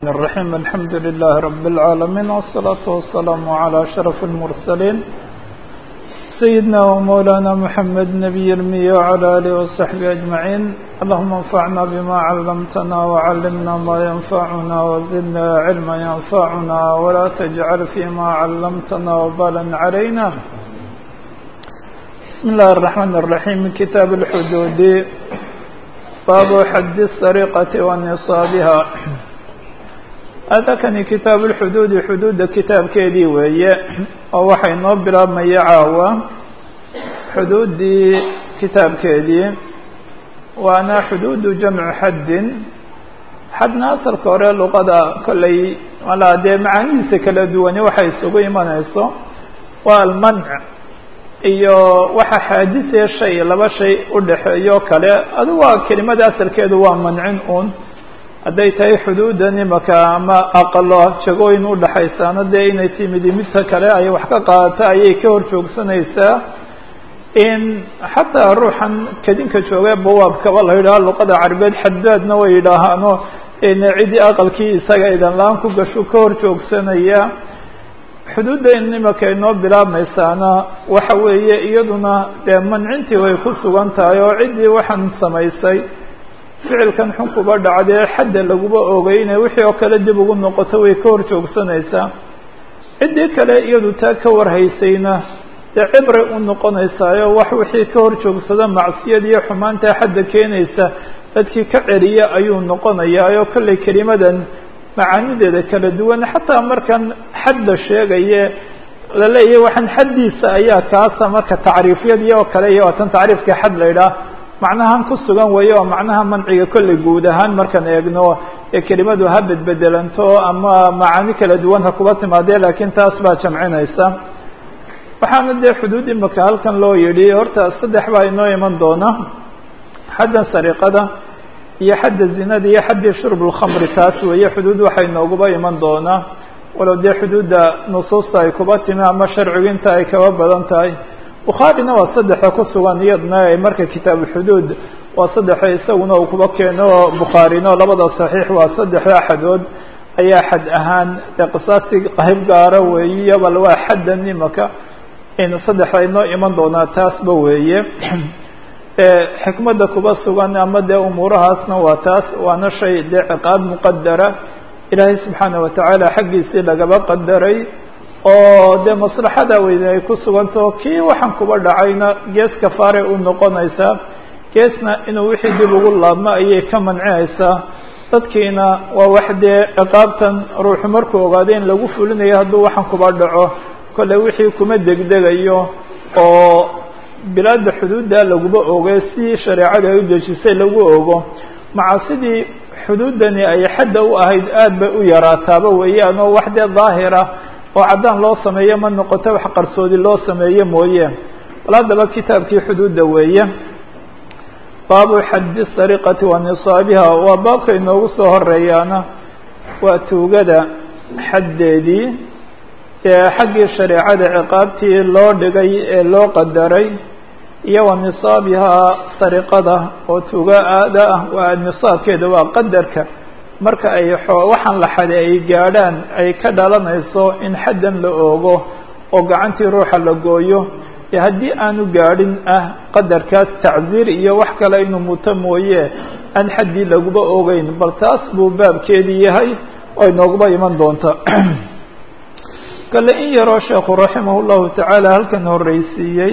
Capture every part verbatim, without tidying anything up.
الرحيم الحمد لله رب العالمين والصلاة والسلام على أشرف المرسلين سيدنا ومولانا محمد نبي المي وعلى آله وصحبه أجمعين. اللهم انفعنا بما علمتنا وعلمنا ما ينفعنا وزدنا علما ينفعنا ولا تجعل فيما علمتنا وبالا علينا. بسم الله الرحمن الرحيم. من كتاب الحدود باب حد السرقة ونصابها. هذا كان كتاب الحدود حدود كتاب كيدي وهي أو وحي نوبلا ما يعاوى حدود دي كتاب كيدي وأنا حدود جمع حد حد ناصر كوريا لغدا كلي ولا دي معني سكلا دواني وحي سوغي منيسو والمنع iyo waxa xaajisay shay laba shay u dhaxeeyo kale adu waa kelimada asalkeedu waa mancin uun haday tahay xuduudan imaka ama aqalo jagooyin u dhaxaysan hadee inay timid midka kale ay wax ka qaata ayay ka hor joogsanaysaa in xataa ruuxan kadinka jooga bawaabka wala yiraahdo luqada carabeed xadaadna way yiraahaano in cidi aqalkii isaga idan laan ku gasho ka hor joogsanaya xuduudda imaka inoo bilaabmaysaana waxa weeye iyaduna dee mancintii way ku sugan tahay oo ciddii waxaan samaysay ficilkan xun kuba dhacdee xadda laguba ogay inay wixii oo kale dib ugu noqoto way ka hor joogsanaysaa ciddii kale iyadu taa ka warhaysayna dee cibre u noqonaysaayo wax wixii ka hor joogsada macsiyad iyo xumaanta xadda keenaysa dadkii ka celiya ayuu noqonayaa kolley kelimadan macaanideeda kala duwan xataa markan xad la sheegaye la leeyahay waxaan xaddiisa ayaa kaasa marka tacriifyadii oo kale iyo tan tacriifka xad la yidhaah macnahan ku sugan weeyo oo macnaha manciga kolley guud ahaan markaan eegno ee kelimadu ha bedbedelanto ama macaani kala duwan ha kuba timaadee laakiin taas baa jamcinaysa waxaana dee xuduud imaka halkan loo yidhi horta saddex baa inoo iman doona xaddan sariqada iyo xadda zinada iyo xaddii shurb lkhamri taas weeye xuduud waxay nooguba iman doonaa walow dee xuduudda nusuusta ay kuba timi ama sharcigu inta ay kaba badan tahay bukhaarina waa saddexa ku sugan iyadna marka kitaab ulxuduud waa saddexa isaguna uu kuba keeno bukhaarino labada saxiix waa saddexda xadood ayaa xad ahaan dee qisaasi qayb gaara weeye bal waa xaddan imaka in saddexda inoo iman doonaa taasba weeye xikmada kuba sugan ama dee umuurahaasna waa taas waana shay dee ciqaab muqadara ilaahay subxaana watacaala xaggiisii lagaba qadaray oo dee maslaxada weyne ay ku sugantaho kii waxaan kuba dhacayna gees kafaare u noqonaysaa geesna inuu wixii dib ugu laabmo ayay ka mancinaysaa dadkiina waa wax dee ciqaabtan ruuxu markuu ogaado in lagu fulinayo hadduu waxaan kuba dhaco kolley wixii kuma degdegayo oo bilaada xuduudda laguba ogo si shareecada ay u dejisay lagu ogo macaasidii xuduuddani ay xadda u ahayd aad bay u yaraataaba weeyaan oo wax dee daahira oo caddaan loo sameeyo ma noqoto wax qarsoodi loo sameeyo mooye wal haddaba kitaabkii xuduudda weeye baabu xaddi sariqati wa nisaabiha waa baabka inoogu soo horeeyaana waa tuugada xaddeedii xaggii shareecada ciqaabtii loo dhigay ee loo qadaray iyo wa nisaabihaa sariqada oo tuugaada ah waa nisaabkeeda waa qadarka marka ay waxaan la xaday ay gaadhaan ay ka dhalanayso in xaddan la oogo oo gacantii ruuxa la gooyo ee haddii aanu gaadhin ah qadarkaas tacsiir iyo wax kale inuu muto mooye aan xaddii laguba ogeyn bal taas buu baabkeedii yahay oo inooguba iman doonta kale in yaroo sheekhu raximah llahu tacaala halkan horreysiiyey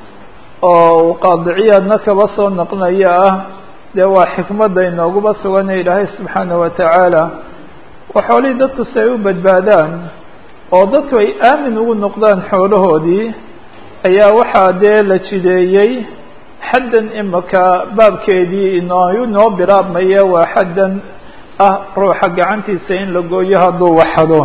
oo qaadiciyaadna kaba soo naqnaya ah dee waa xikmadda inooguba sugan ee ilaahay subxaana watacaala waa xoolihii dadku si ay u badbaadaan oo dadku ay aamin ugu noqdaan xoolahoodii ayaa waxaa dee la jideeyey xaddan imaka baabkeedii inoo noo bilaabmaya waa xaddan ah ruuxa gacantiisa in la gooyo hadduu waxado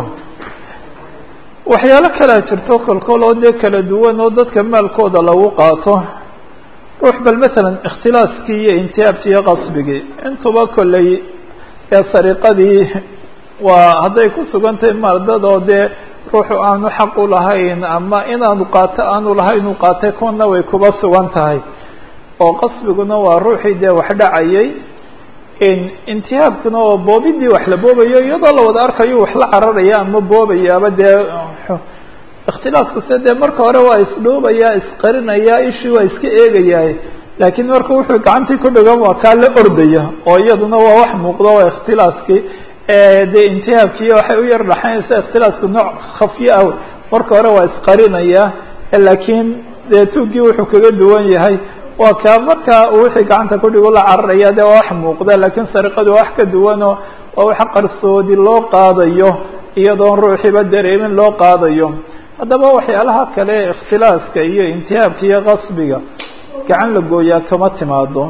waxyaalo kalea jirto kolkol oo dee kala duwan oo dadka maalkooda lagu qaato ruux bal masalan ikhtilaaskii iyo intihaabkii iyo qasbigii intuba kolley ee sariqadii waa hadday ku sugan tahay maaldad oo dee ruuxu aanu xaq u lahayn ama inaanu qaato aanu lahayn uu qaatay kuna way kuba sugan tahay oo qasbiguna waa ruuxii dee wax dhacayay intihaabkuna oo boobidii wax la boobayo iyadoo la wada arkayo wax la cararaya ama boobayaaba dee ikhtilaasku se dee marka hore waa isdhoobaya isqarinaya ishii waa iska eegayaa laakiin marka wuxuu gacantii ku dhigan waa kaa la ordaya oo iyaduna waa wax muuqdo waa ikhtilaaskii dee intihaabkiiyo waxay u yar dhaxaynaysa ikhtilaasku nooc khafyo ah marka hore waa isqarinaya laakiin dee tuugii wuxuu kaga duwan yahay waa kaa marka wixii gacanta ku dhigo la cararaya dee waa wax muuqda laakiin sariqadu waa wax ka duwanoo waa wax qarsoodi loo qaadayo iyadoon ruuxiiba dareemin loo qaadayo haddaba waxyaalaha kale ikhtilaaska iyo intihaabka iyo qasbiga gacan la gooyaa kama timaado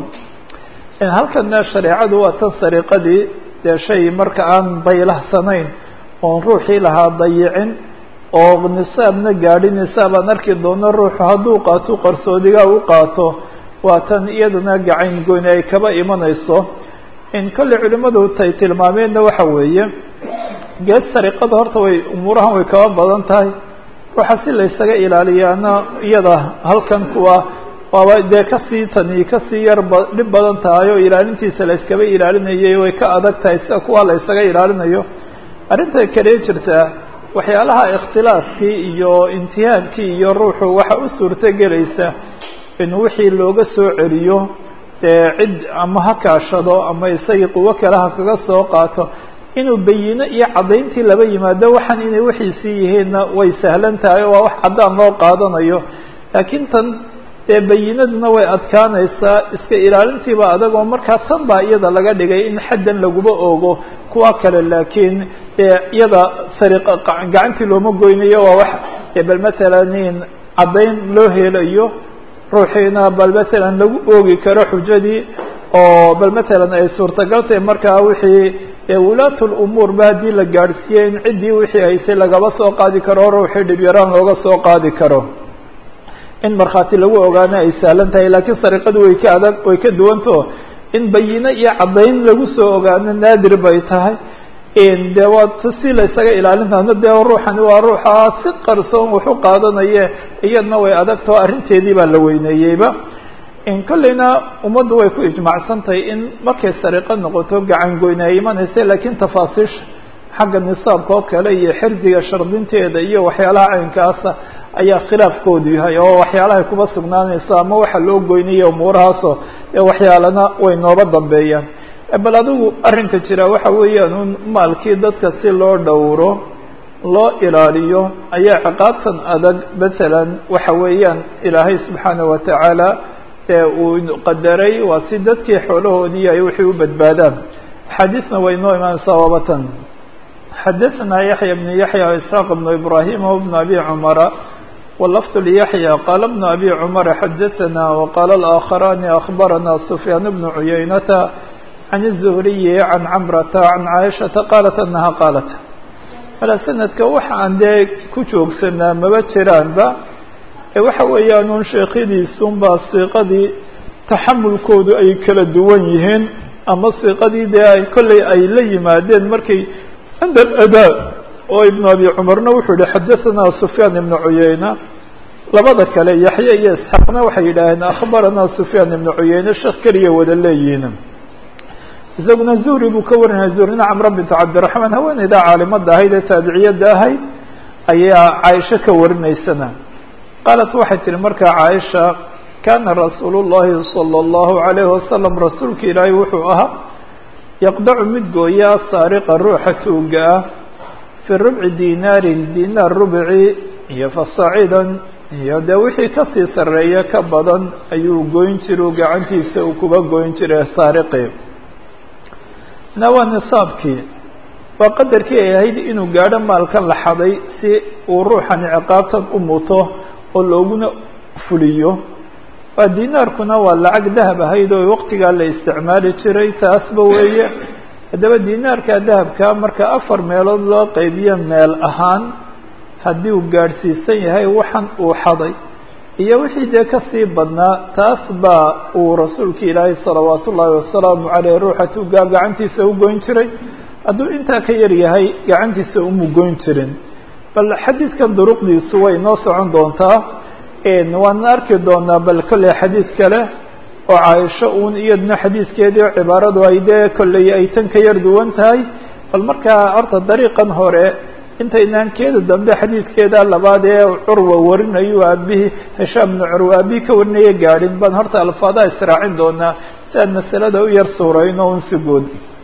halkana shareecadu waa tan sariqadii dee shay marka aan baylahsanayn oon ruuxii lahaa dayicin oo nisaabna gaadhin nisaab aan arki doono ruuxu hadduu qaato qarsoodiga u qaato waa tan iyadana gacan goyn ay kaba imanayso in kolley culimadu tay tilmaameenna waxa weeye gees sariqada horta way umuurahan way kaba badan tahay ruuxa si la ysaga ilaaliyaana iyada halkan kuwa waaba dee kasii tani kasii yar ba dhib badan tahay oo ilaalintiisa la iskaba ilaalinayay way ka adag tahay sida kuwa la ysaga ilaalinayo arrinta kale jirtaa waxyaalaha ikhtilaaskii iyo intihaabkii iyo ruuxu waxa u suurto gelaysa in wixii looga soo celiyo dee cid ama ha kaashado ama isagii quwo kale ha kaga soo qaato inuu bayino iyo caddayntii laba yimaado waxaan inay wixiisii yihiinna way sahlan tahay oo waa wax caddaan loo qaadanayo laakiin tan dee bayinaduna way adkaanaysaa iska ilaalintiiba adag oo markaa tan baa iyada laga dhigay in xaddan laguba oogo kuwa kale laakiin dee iyada sariqa gacantii looma goynayo waa wax bal matalan in caddayn loo helayo ruuxiina bal matalan lagu oogi karo xujadii oo bal matalan ay suurtagal tahay markaa wixii wulaatu lumuur ba haddii la gaadhsiiyey in ciddii wixii haysay lagaba soo qaadi karo o ruuxii dhib yaraan looga soo qaadi karo in markhaati lagu ogaana ay sahlan tahay laakiin sariqadu way ka adag way ka duwanto in bayino iyo caddayn lagu soo ogaano naadir bay tahay dee waa si la ysaga ilaalintaana dee ruuxani waa ruuxa si qarsoon wuxu qaadanaye iyadna way adagtao arrinteedii baa la weyneeyeyba kolleyna ummaddu way ku ijmacsan tahay in markay sariqo noqoto gacan goyne ay imanaysa laakiin tafaasiisha xagga nisaabka oo kale iyo xirdiga shardinteeda iyo waxyaalaha caynkaasa ayaa khilaafkoodu yahay oo waxyaalahay kuba sugnaanayso ama waxa loo goynayo umuurahaaso ee waxyaalana way nooba dambeeyaan bal adigu arrinka jira waxa weeyaan un maalkii dadka si loo dhowro loo ilaaliyo ayaa ciqaabtan adag masalan waxa weeyaan ilaahay subxaana watacaala ee uu qadaray waa si dadkii xoolahoodii ay wixii u badbaadaan xadiisna way noo imaanaysaa waabatan xadaثna yaحya بن yaحya isxaaq بن ibrahim وبن abi cmara wlafd lyaحya qala بن abi cmara xadaثna وqala الآkخarani أخbarana سfyaan بن cuyaynata عن الزهriyi عan cmrata عan caaشhaةa qalat anaha qaalat ala sanadka waxa aan dee ku joogsanaa maba jiraanba ee waxa weeyaan un sheekhadiisun baa siiqadii taxamulkoodu ay kala duwan yihiin ama siiqadii dee ay kolley ay la yimaadeen markay cinda adaa oo ibn abi cumarna wuxuu yihi xadaثana sufyaan ibn cuyayna labada kale yaxya iyo isxaaqna waxay yidhaaheen akhbarana sufyaan ibn cuyayne sheekh keliya wada leeyihiin isaguna zuhri buu ka warinaya zuhrina camra bint cabdiraxmaan haweeneyda caalimada ahayd ee taabiciyadda ahayd ayaa caaisha ka warinaysana qaalat waxay tihi markaa caaisha kana rasuul llahi salى اllahu alayhi wasalam rasuulka ilaahay wuxuu ahaa yaqdacu mid gooyaa saariqa ruuxa tuuga ah fi rubci dinaarin dinaar rubci iyo fasacidan iyo dee wixii kasii sareeya ka badan ayuu goyn jira u gacantiisa uu kuba goyn jiray saariqi na waa nisaabkii waa qadarkii ay ahayd inuu gaadho maalkan la xaday si uu ruuxani ciqaabtan u muto oo looguna fuliyo waa dinaarkuna waa lacag dahab ahayd oo waqtigaa la isticmaali jiray taasba weeye haddaba dinaarka dahabka marka afar meelood loo qaybiyo meel ahaan haddii uu gaadhsiisan yahay waxan uu xaday iyo wixii dee kasii badnaa taas baa uu rasuulka ilaahay salawaat ullaahi wasalaamu caleyh ruuxa tuugaa gacantiisa u goyn jiray hadduu intaa ka yar yahay gacantiisa umu goyn jirin bal xadiidkan duruqdiisu way noo socon doontaa waan arki doonaa bal kolley xadiid kale oo caaisho uun iyadna xadiidkeedii oo cibaaradu ay dee kolley ay tan ka yar duwan tahay bal markaa horta dariiqan hore intaynaan keeda dambe xadiidkeeda labaad ee curwa warinayo aabihii hishaam bnu curwa aabihii ka warinaya gaadhin baan horta alfaadaha israacin doonaa si aan masalada u yar suurayno un si guud.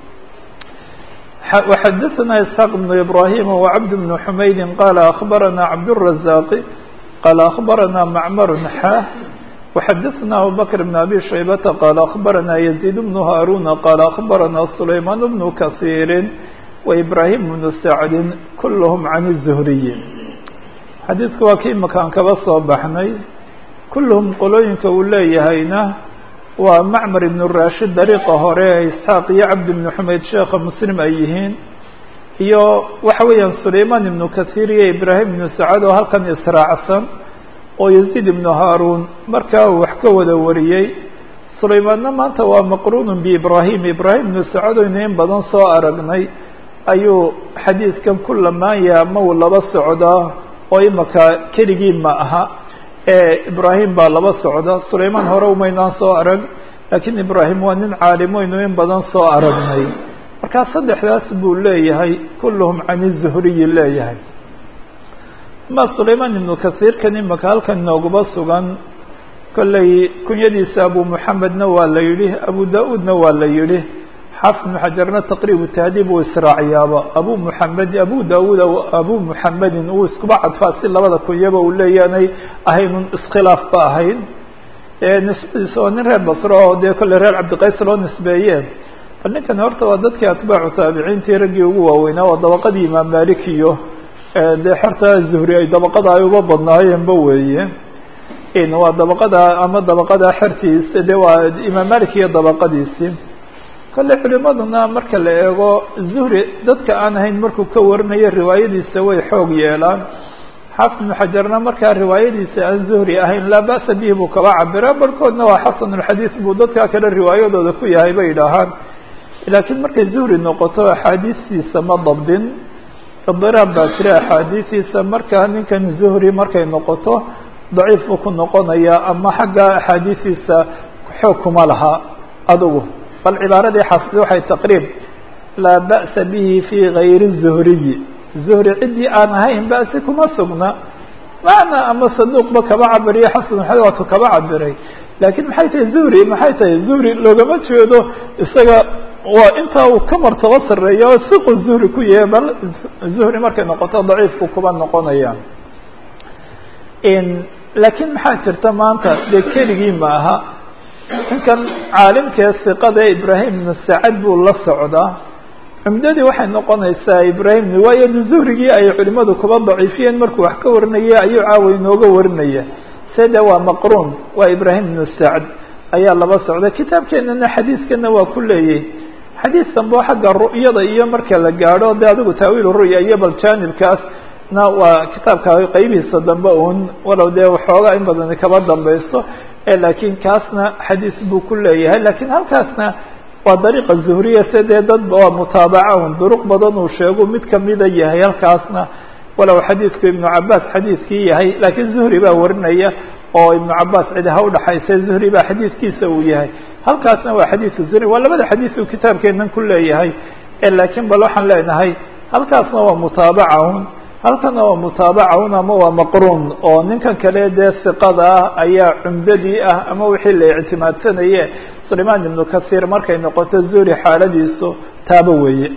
وxadثna isحاq بن ibrahim وcبد بن حmayd qala aخbarana cabdالرaزاq qala aخbarana mcmr xa وxadثna abubكر بن abi shaybةa qala aخbarana يزيد بن هاrوna qala aخbarana سlayman بن kaثيr وإbrahim بن sacd kulhm عan الزhriي. xadiidku waa kii makaan kaba soo baxnay kulhm qolooyinka uu leeyahayna waa macmar ibn rashid dariiqa hore isxaaq iyo cabd ibn xumayd sheekha muslim ay yihiin iyo waxa weeyaan sulayman ibnu kahiir iyo ibrahim ibnu sacad oo halkan israacsan oo yaziid ibnu haarun markaa uu wax ka wada wariyey. sulaymaanna maanta waa maqruunun biibrahim ibrahim ibnu sacad oynu in badan soo aragnay ayuu xadiidkan ku lamaanya ama uu laba socdaa oo imaka keligii ma aha ibrahim baa laba socda. sulayman hore umaynaan soo arag lakiin ibrahim waa nin caalimoynu in badan soo aragnay markaa saddexdaas buu leeyahay kulluhum can الzuhriyi leeyahay. ma sulayman ibnu kahiirkan imaka halkan nooguba sugan kolley kunyadiisa abu muxamedna waa la yidhi abu da-uudna waa la yidhi xaafid ibnu xajarna taqriib tahdiib uu israaciyaaba abu muxamed abu da-uud abu muxamedin uu iskuba cadfaa si labada kunyaba uu leeyaanay ahaynun iskhilaaf ba ahayn nisbadiisa oo nin reer basro oo dee kolley reer cabdiqays loo nisbeeyeen bal ninkan horta waa dadkii atbaacu taabiciintii raggii ugu waaweynaa waa dabaqadii imaam malik iyo dee xerta zuhri ay dabaqada ay uba badnaayeenba weeye waa dabaqada ama dabaqada xertiisa dee waa imaam malik iyo dabaqadiisi. kale culimaduna marka la eego zuhri dadka aan ahayn markuu ka warinayo riwaayadiisa way xoog yeelaan. xaafid ibnu xajarna markaa riwaayadiisa aan zuhri ahayn laa ba'sa bihi buu kaba cabira barkoodna waa xasanulxadiid buu dadka kale riwaayadooda ku yahay bay idhaahaan laakiin markay zuhri noqoto axaadiistiisa ma dabdin idiraab baa jira axaadiistiisa markaa ninkan zuhri markay noqoto daciif buu ku noqonaya ama xagga axaadiistiisa xoog kuma laha adugu bal cibaaradii xaafid waxay taqriib laa ba'sa bihi fi gayri الzuhriyi zuhri ciddii aan ahayn ba'si kuma sugna macna ama saduuqba kaba cabiriyo xasan waatu kaba cabiray laakiin maxay tahay zuhri maxay tahay zuhri loogama jeedo isaga waa intaa uu ka martabo sareeya oo siqu zuhri ku yahay bal zuhri markay noqoto daciifku kuba noqonaya. laakiin maxaa jirta maanta dee keligii ma aha ninkan caalimkee siqada ee ibrahim ibnu sacad buu la socdaa cumdadii waxay noqonaysaa ibrahim waayo zuhrigii ay culimadu kuba daciifiyeen markuu wax ka warinaya ayuu caawa inooga warinaya sede waa maqruun waa ibrahim ibnu sacad ayaa laba socda. kitaabkeenana xadiiskana waa ku leeyay xadiis danbo xagga ru'yada iyo marka la gaadho dee adigu taawiil ru'ya iyo bal jaanibkaas na waa kitaabka qeybihiisa dambe un walow dee waxoogaa in badan kaba dambayso laakiin kaasna xadiis buu ku leeyahay laakiin halkaasna waa dariiqa zuhriya sidee dad waa mutaabaca un duruq badan uu sheego mid kamida yahay halkaasna walow xadiidku ibnu cabaas xadiidkii yahay laakiin zuhri baa warinaya oo ibnu cabaas cid ha udhaxaysa zuhri baa xadiidkiisa uu yahay halkaasna waa xadiidka zuhri waa labada xadiis uu kitaabkeenan ku leeyahay laakiin bal waxaan leenahay halkaasna waa mutaabaca un halkana waa mutaabaca un ama waa maqruun oo ninkan kale dee siqada ah ayaa cumdadii ah ama wixii la ictimaadsanaye sulayman ibnu kahiir markay noqoto zuhri xaaladiisu taaba weeye.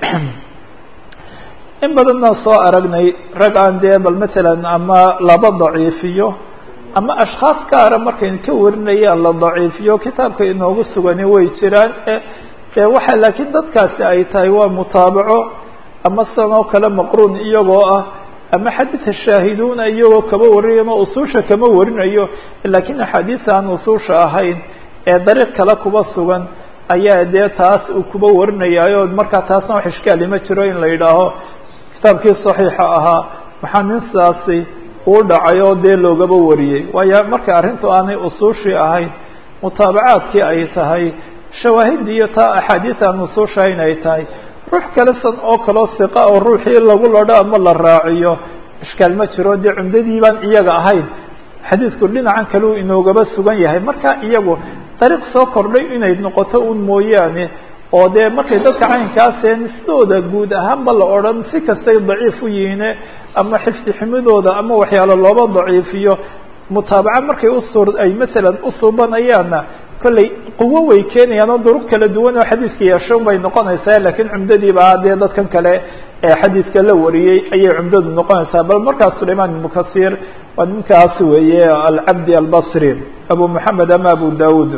in badanna soo aragnay rag aan dee bal matalan ama laba daciifiyo ama ashkhaas gaara markay ka warinayaan la daciifiyo kitaabka inoogu sugani way jiraan waxa laakiin dadkaasi ay tahay waa mutaabaco ama sidan oo kale maqruun iyagoo ah ama xadiidka shaahiduuna iyagoo kaba warinayo ama usuusha kama warinayo laakiin axaadiisa aan usuusha ahayn ee dariiq kale kuba sugan ayaa dee taas uu kuba warinayaayo markaa taasna wax ishkaali ma jiro in la yidhaaho kitaabkii saxiixa ahaa maxaa nin sidaasi uu dhacay oo dee loogaba wariyey waayo marka arrintu aanay usuushii ahayn mutaabacaadkii ay tahay shawaahidii iyo taa axaadiis aan usuusha ahayn ay tahay ruux kale san oo kaleo siqa oo ruuxii lagu ladho ama la raaciyo ishkaal ma jiro dee cumdadii baan iyaga ahayn xadiidku dhinacan kale uu inoogaba sugan yahay marka iyagu dariiq soo kordhay inay noqoto un mooyaane oo dee markay dadka caynkaaseen sidooda guud ahaanba la odhan si kastay daciif u yihiine ama xifdi xumidooda ama waxyaalo looba daciifiyo mutaabaca markay usur ay masalan usuubanayaanna kollay quwo way keenayaan oo duruq kala duwan oo xadiidka yeeshoon bay noqonaysaa laakiin cumdadiiba dee dadkan kale ee xadiidka la wariyey ayay cumdadu noqonaysaa bal markaas sulayman ibnu kasiir waa ninkaas weeye alcabdi albasri abu moxamed ama abu daud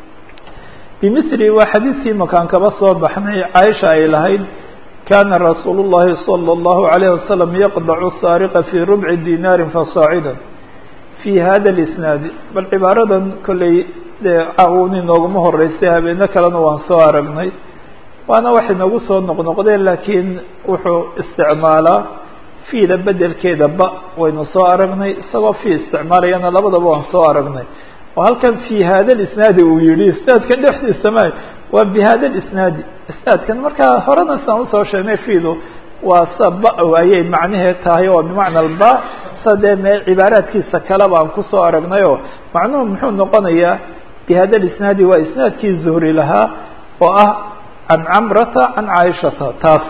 bimili waa xadiidkii makaan kaba soo baxnay caaisha ay lahayd kana rasuul llahi salى اllahu alayh wasalam yaqdacu saariqa fi rubci dinaarin fasaacida fi hada lisnaadi bal cibaaradan kollay dee caawni nooguma horeysay habeeno kalena waan soo aragnay waana waxay noogu soo noqnoqdeen laakiin wuxuu isticmaalaa fiida bedelkeeda ba waynu soo aragnay isagoo fi isticmaalayana labadaba waan soo aragnay oo halkan fi hada lisnaadi uu yihi isnaadkan dhexdiisa ma waa bi hada lisnaadi isnaadkan markaa horena saan usoo sheegnay fiidu waa sa ba ayay macnaheed tahay oo bimacna alba sadee me cibaaraadkiisa kale baan kusoo aragnay oo macnuhu muxuu noqonayaa bi hada lisnaadi waa isnaadkii zuhri lahaa oo ah can camrata can caaishata taas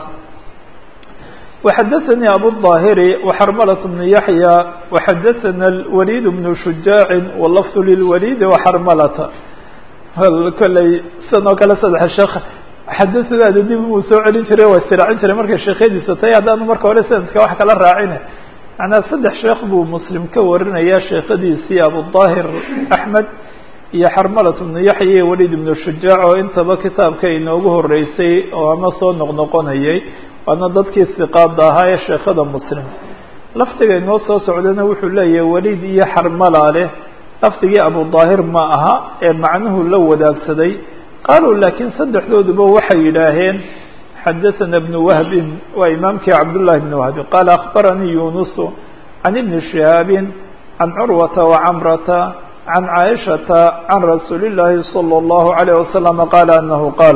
وxadثnي أbو الظاhر وxrmلة بن يحيى وxadثna الوليد بن شuجاع واللفظ للوليد وxrmلة kolley sidan oo kale saddex sheekh xadثdaada dib uu soo celin jiray waa istiraacin jiray markay sheekhadiisa tahay haddaanu marka hore sanadka wax kala raacine macnaa saddex sheekh buu muslim ka warinaya sheekhadiisii abuالظاhir أحmed iyo xrmلة بن يحيى iyo وليد بن شuجاع oo intaba kitaabka inoogu horeysay oo ama soo noqnoqonayay waana dadkii siqaada ahaa ee sheekhada muslim lafdiga inoo soo socdana wuxuu leeyahay weliid iyo xarmala leh lafdigii abudaahir ma aha ee macnuhu la wadaagsaday qaaluu laakiin saddexdooduba waxay yidhaaheen xadaثana ibnu wahbin waa imaamkii cabdullahi ibn wahbi qaala akhbaranii yunusu can ibni shihaabin can curwata wacamrata can caaishata can rasuuli llaahi salى اllahu عalayه wasalam qaala anahu qaal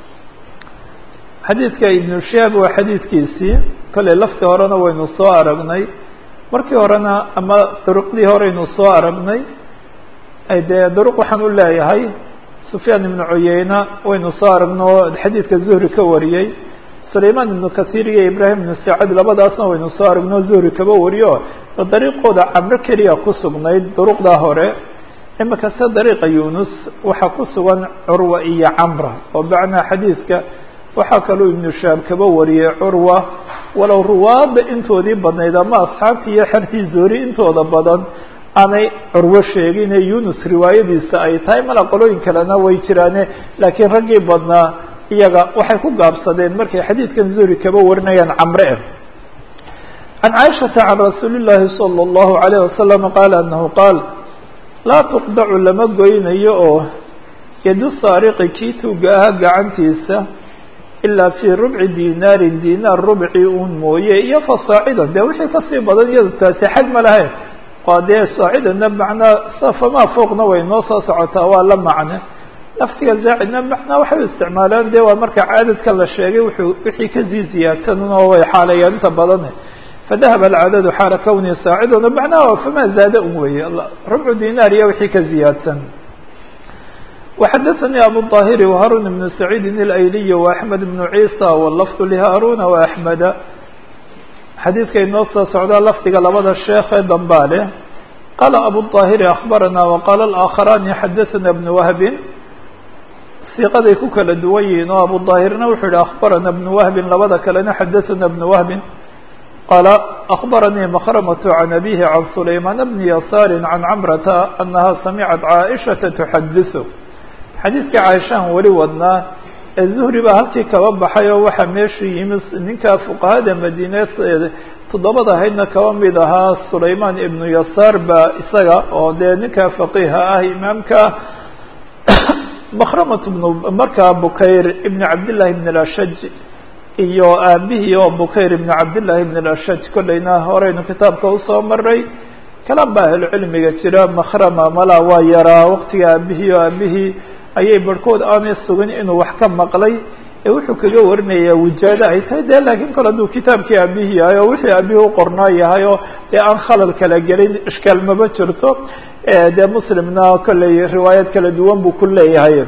xadiidka ibnu shihaab waa xadiidkiisii kolley lafti horena waynu soo aragnay markii horena ama duruqdii horeynu soo aragnay dee duruq waxaan u leeyahay sufyaan ibnu cuyeyna waynu soo aragno xadiidka zuhri ka wariyey sulayman ibnu kasiir iyo ibrahim ibnu sacad labadaasna waynu soo aragno zuhri kaba wariyo dariiqooda camro keliya ku sugnayd duruqdaa hore imika se dariiqa yunus waxaa ku sugan curwa iyo camra oo bacnaa xadiidka waxaa kaloo ibnu shaab kaba wariyey curwa walow ruwaadda intoodii badnayd ama asxaabtii iyo xertii zuhri intooda badan aanay curwo sheegin ee yunus riwaayadiisa ay tahay mala qolooyin kalena way jiraane laakiin raggii badnaa iyaga waxay ku gaabsadeen markay xadiidkan zuhri kaba warinayaan camre eh can caaishata can rasuuli llaahi salى اllahu عalayه wasalam qaala anahu qaal laa tuqdacu lama goynayo oo yadu saariqi kii tuuga aha gacantiisa ilaa fii rubci dinaarin dinaar rubci un mooye iyo fasaacidan dee wixii kasii badan iyado taasi xad ma lahayn waa dee saacidana macnaa safamaa fooqna way noo soo socotaa waa la macne laftiga zaacidna macnaa waxay u isticmaalaan dee waa marka caadadka la sheegay wuxuu wixii kasii ziyaadsan oo way xaalayaan inta badane fadahaba alcadadu xaala kawnihi saacidana macnaha famaa zaada un weeye rubcu dinaar iyo wixii ka ziyaadsan وxadثnي abu الظاhر وهاrون بن سعيid الأyلي وأحmed بن عيسى واللفظ لهاrون وأحمد xadiidka inoo soo socdaa lafdiga labada sheekh ee dambaa leh qaala abu الظاhر أخbarana وqاla الآkخراni xadaثna بن وهbi siiqaday ku kala duwan yihiin oo abu ظاahirna wuxuu yihi أخbarana بن وهbi labada kalena xadaثna بن وهbi qaala أخbaranii مkrمة عن أbيه عن سlayman بن يasاr عن cمرة أنha samعت cاaئشhaةa تxadiث xadiidka caaishaan weli wadnaa ee zuhri baa halkii kaba baxay oo waxaa meeshu yimi ninka fuqahada madiineed toddobada ahaydna kaba mid ahaa sulayman ibnu yasaar baa isaga oo dee ninka faqiiha ah imaamka makhramat ibnu markaa bukayr ibn cabdillahi ibn alashaj iyo aabihii oo bukayr ibn cabdillahi ibn alashaj kolleyna horeynu kitaabka usoo maray kalan baa ahlucilmiga jira makhrama malaa waa yaraa waqtiga aabihii oo aabihii ayay barhkood aanay sugin inuu wax ka maqlay ee wuxuu kaga warinayaa wijaado ay tahay dee laakiin kole hadduu kitaabkii aabihii yahay oo wixii aabihii u qornaa yahay oo dee aan khalal kala gelin ishkaal maba jirto dee muslimna kolley riwaayad kala duwan buu ku leeyahay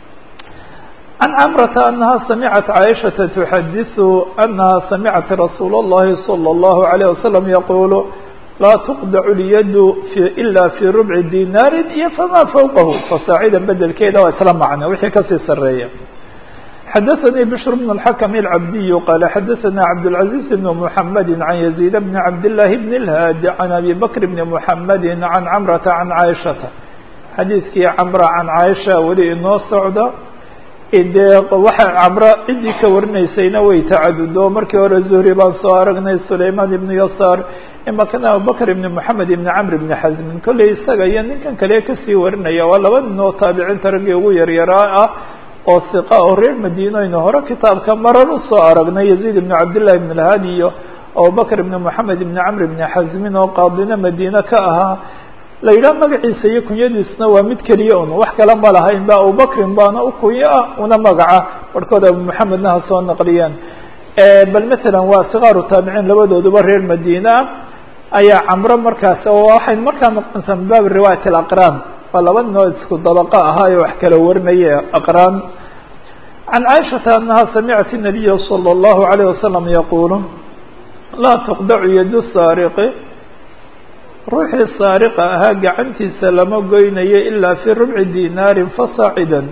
عن عمرة أنها سمعت عائشة تحدث أنها سمعت رسول الله صلى الله عليه وسلم يقول لا تقدع اليد في إلا في ربع دينار فما فوقه فصاعدا بدل كيدا ويتلم معنا وحي كسي سرية حدثني بشر بن الحكم العبدي قال حدثنا عبد العزيز بن محمد عن يزيد بن عبد الله بن الهاد عن أبي بكر بن محمد عن عمرة عن عائشة حديثك عمرة عن عائشة ولي إنه الصعدة إذا وحى عمرة إذا كورنيسينا ويتعددوا مركي ورا الزهري بن صارقنا سليمان بن يسار إما كان أبو بكر بن محمد بن عمرو بن حزم كل يستغيان كان كليك سي ورنيا ولا ودنو تابعين ترقي وير يراء أو ثقة غير مدينة إنه هرا كتاب كمرر صارقنا يزيد بن عبد الله بن الهادي أو بكر بن محمد بن عمرو بن حزم وقاضينا مدينة كأها la yidhaha magaciisa iyo kunyadiisna waa mid keliya un wax kala ma lahayn ba abubakrin baana u kunya ah una magaca barhkood abu maxamedna ha soo naqliyeen bal masalan waa sikaaru taabiciin labadooduba reer madiina ayaa camro markaas oo waxay markaa noqonaysaa min baab riwaayat alaqraan waa laba noo isku dabaqa ahaayo wax kala warinaya aqraan can caaishata annaha samicat الnabiya salى اllahu عalayه wasalam yaqulu laa tuqdacu yadu saariqi ruuxii saariqa ahaa gacantiisa lama goynayo ilaa fi rubci dinaarin fasaacida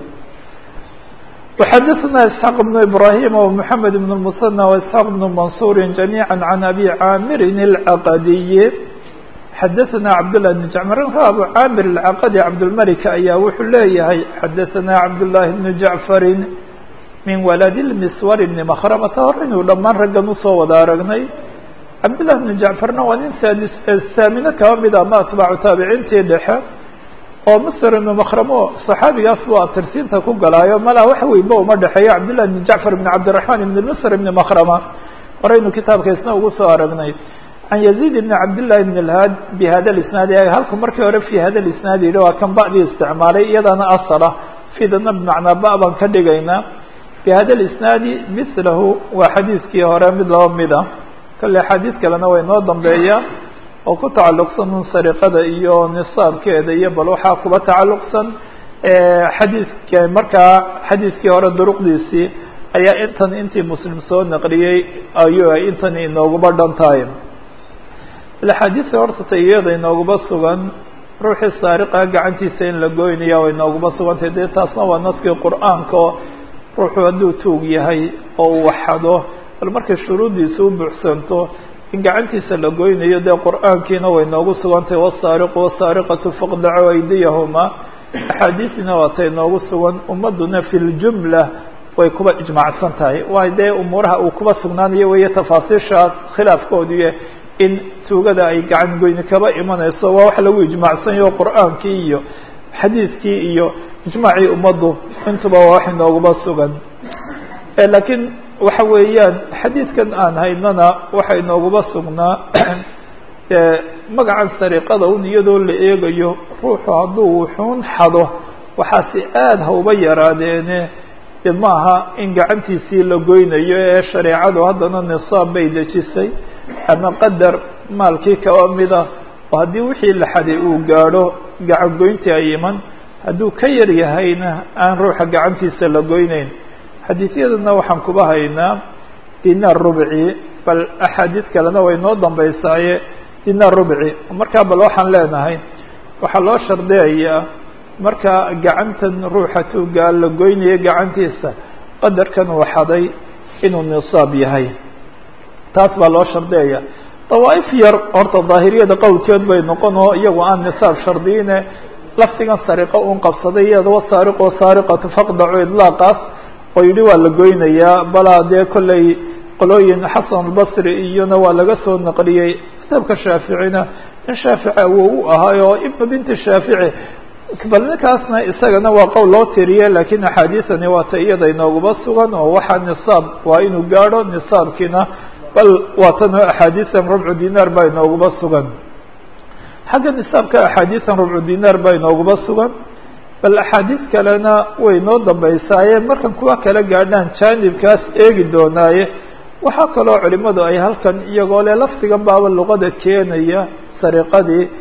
وxadaثna isxaaq بn ibrahim ومحamed بn الmuثنى واسxaaq بn mansuri جamيعا can abi caamirin الcaqadiyi xadaثna cabdالlah بn jacmar abu caamir الcaqadi cabdulmalik ayaa wuxuu leeyahay xadaثna cabdالlahi بn jacfari min walad الmiswar bni makramata hor inuu dhammaan raggan usoo wada aragnay cabdالlah بn jacfarna waa nin saamino kaba mid ama atbaacu taabiciintii dhexe oo msr ibn makramo صaxaabigaas buu atirsiinta ku galaayo malaa wax weynba uma dhexeeyo cabdالlah بn jacfar بn cabdiلرaحman ibn msr ibn makrama horaynu kitaabka isna ugu soo aragnay can yaزيid ibn cabdالlahi بn اlhaad bhada اisnaadi halku markii hore fi hada اisnaad yihi waa kan ba'dii isticmaalay iyadana asla fidana bmacnaa ba baan ka dhigaynaa bhada اisnaadi mislahu waa xadiiskii hore mid laba mida kale xadiis kalena way noo dambeeyaa oo ku tacalluqsan sariqada iyo nisaabkeeda iyo bal waxaa kuba tacalluqsan xadiiska markaa xadiiskii hore duruqdiisii ayaa intan intii muslim soo naqliyey ayuu ay intan inooguba dhan tahay axaadiista horta ta iyada inooguba sugan ruuxii saariqa gacantiisa in la goynaya way inooguba sugantay dee taasna waa naskii qur-aanka oo ruuxu hadduu tuug yahay oo uu waxado bal markay shuruuddiisa u buuxsanto in gacantiisa la goynayo dee qur-aankiina way noogu sugantay wasaariqu wasaariqatu faqdacu aydiyahuma axaadiisina waa tay noogu sugan ummaduna fi ljumla way kuba ijmaacsan tahay waa dee umuuraha uu kuba sugnaanayo weeye tafaasiishaas khilaafkoodiiyo in tuugada ay gacan goyni kaba imanayso waa wax lagu ijmaacsanyaho qur-aankii iyo xadiiskii iyo ijmaacii ummaddu intuba waa wax inooguba sugan laakiin waxa weeyaan xadiidkan aan haynana waxa inooguba sugnaa magacan sariqada un iyadoo la eegayo ruuxu hadduu wuxuun xado waxaasi aada ha uba yaraadeene de maaha in gacantiisii la goynayo ee shareecadu haddana nisaab bay dejisay ama qadar maalkii kaba mida oo haddii wixii la xaday uu gaadho gacan goyntii ay iman hadduu ka yar yahayna aan ruuxa gacantiisa la goyneyn xadiisyadana waxaan kuba haynaa dinaar rubci bal axaadiis kalena way noo dambeysaaye dinaar rubci markaa bal waxaan leenahay waxaa loo shardiyayaa marka gacantan ruuxa tuugaa la goynaya gacantiisa qadarkan uu xaday inuu nisaab yahay taas baa loo shardiyaya dawaaif yar horta daahiriyada qowlkeed bay noqon oo iyagu aan nisaab shardiyine lafdigan sariqo un qabsaday iyada wasaariqu wasaariqatu faqdacu idlaaqaas oo yidhi waa la goynayaa balaa dee kolley qolooyin xasan albasri iyona waa laga soo naqliyey kitaabka shaaficina in shaafici awow u ahaay oo ibnu binti shaafici bal ninkaasna isagana waa qowl loo tiriye laakiin axaadiisani waa ta iyada inooguba sugan oo waxaa nisaab waa inuu gaadho nisaabkiina bal waa tan axaadiisan rubcu dinaar baa inooguba sugan xagga nisaabka axaadiisan rubcu dinaar baa inooguba sugan bal axaadiis kalena way noo dambeysaaye markan kuwa kala gaadhaan jaanibkaas eegi doonaaye waxaa kaloo culimadu ay halkan iyagoo le lafdigan baaba luqada keenaya sariqadii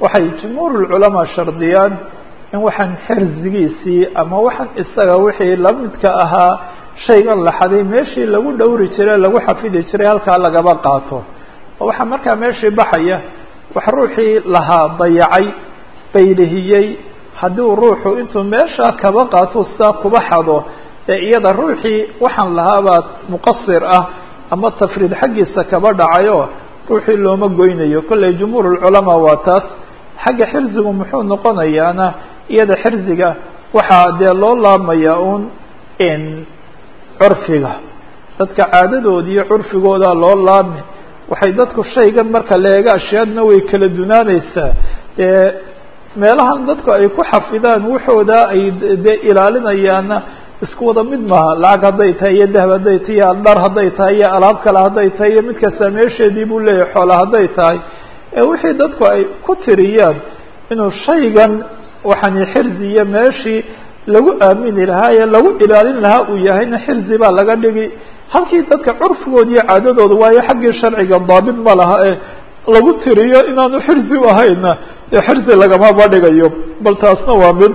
waxay jumhuur ulculamaa shardiyaan in waxaan xirzigiisii ama waxaan isaga wixii lamidka ahaa shaygan la xaday meeshii lagu dhowri jiray lagu xafidi jiray halkaa lagaba qaato oo waxaa markaa meeshii baxaya wax ruuxii lahaa dayacay baylihiyey haddii uu ruuxu intuu meeshaa kaba qaato sidaa kuba xado ee iyada ruuxii waxaan lahaabaa muqasir ah ama tafriid xaggiisa kaba dhacayo ruuxii looma goynayo kolley jumhuur ulculamaa waa taas xagga xirzigu muxuu noqonayaana iyada xirziga waxaa dee loo laabmaya un in curfiga dadka caadadoodi iyo curfigooda loo laabmi waxay dadku shaygan marka la eega ashyaadna way kala dunaaneysaa dee meelahan dadku ay ku xafidaan waxooda ay dee ilaalinayaana isku wada mid maha lacag hadday tahay iyo dahab hadday tahay iyo dhar hadday tahay iyo alaab kale hadday tahay iyo mid kasta meesheedii buu leeyahay xoola hadday tahay ee wixii dadku ay ku tiriyaan inuu shaygan waxaani xirzi iyo meeshii lagu aamini lahaa ee lagu ilaalin lahaa uu yahayna xirzi baa laga dhigi halkii dadka curfigooda iyo caadadooda waayo xaggii sharciga daabit ma laha ee lagu tiriyo inaanu xirzi u ahayna ee xirzi lagamaba dhigayo bal taasna waa mid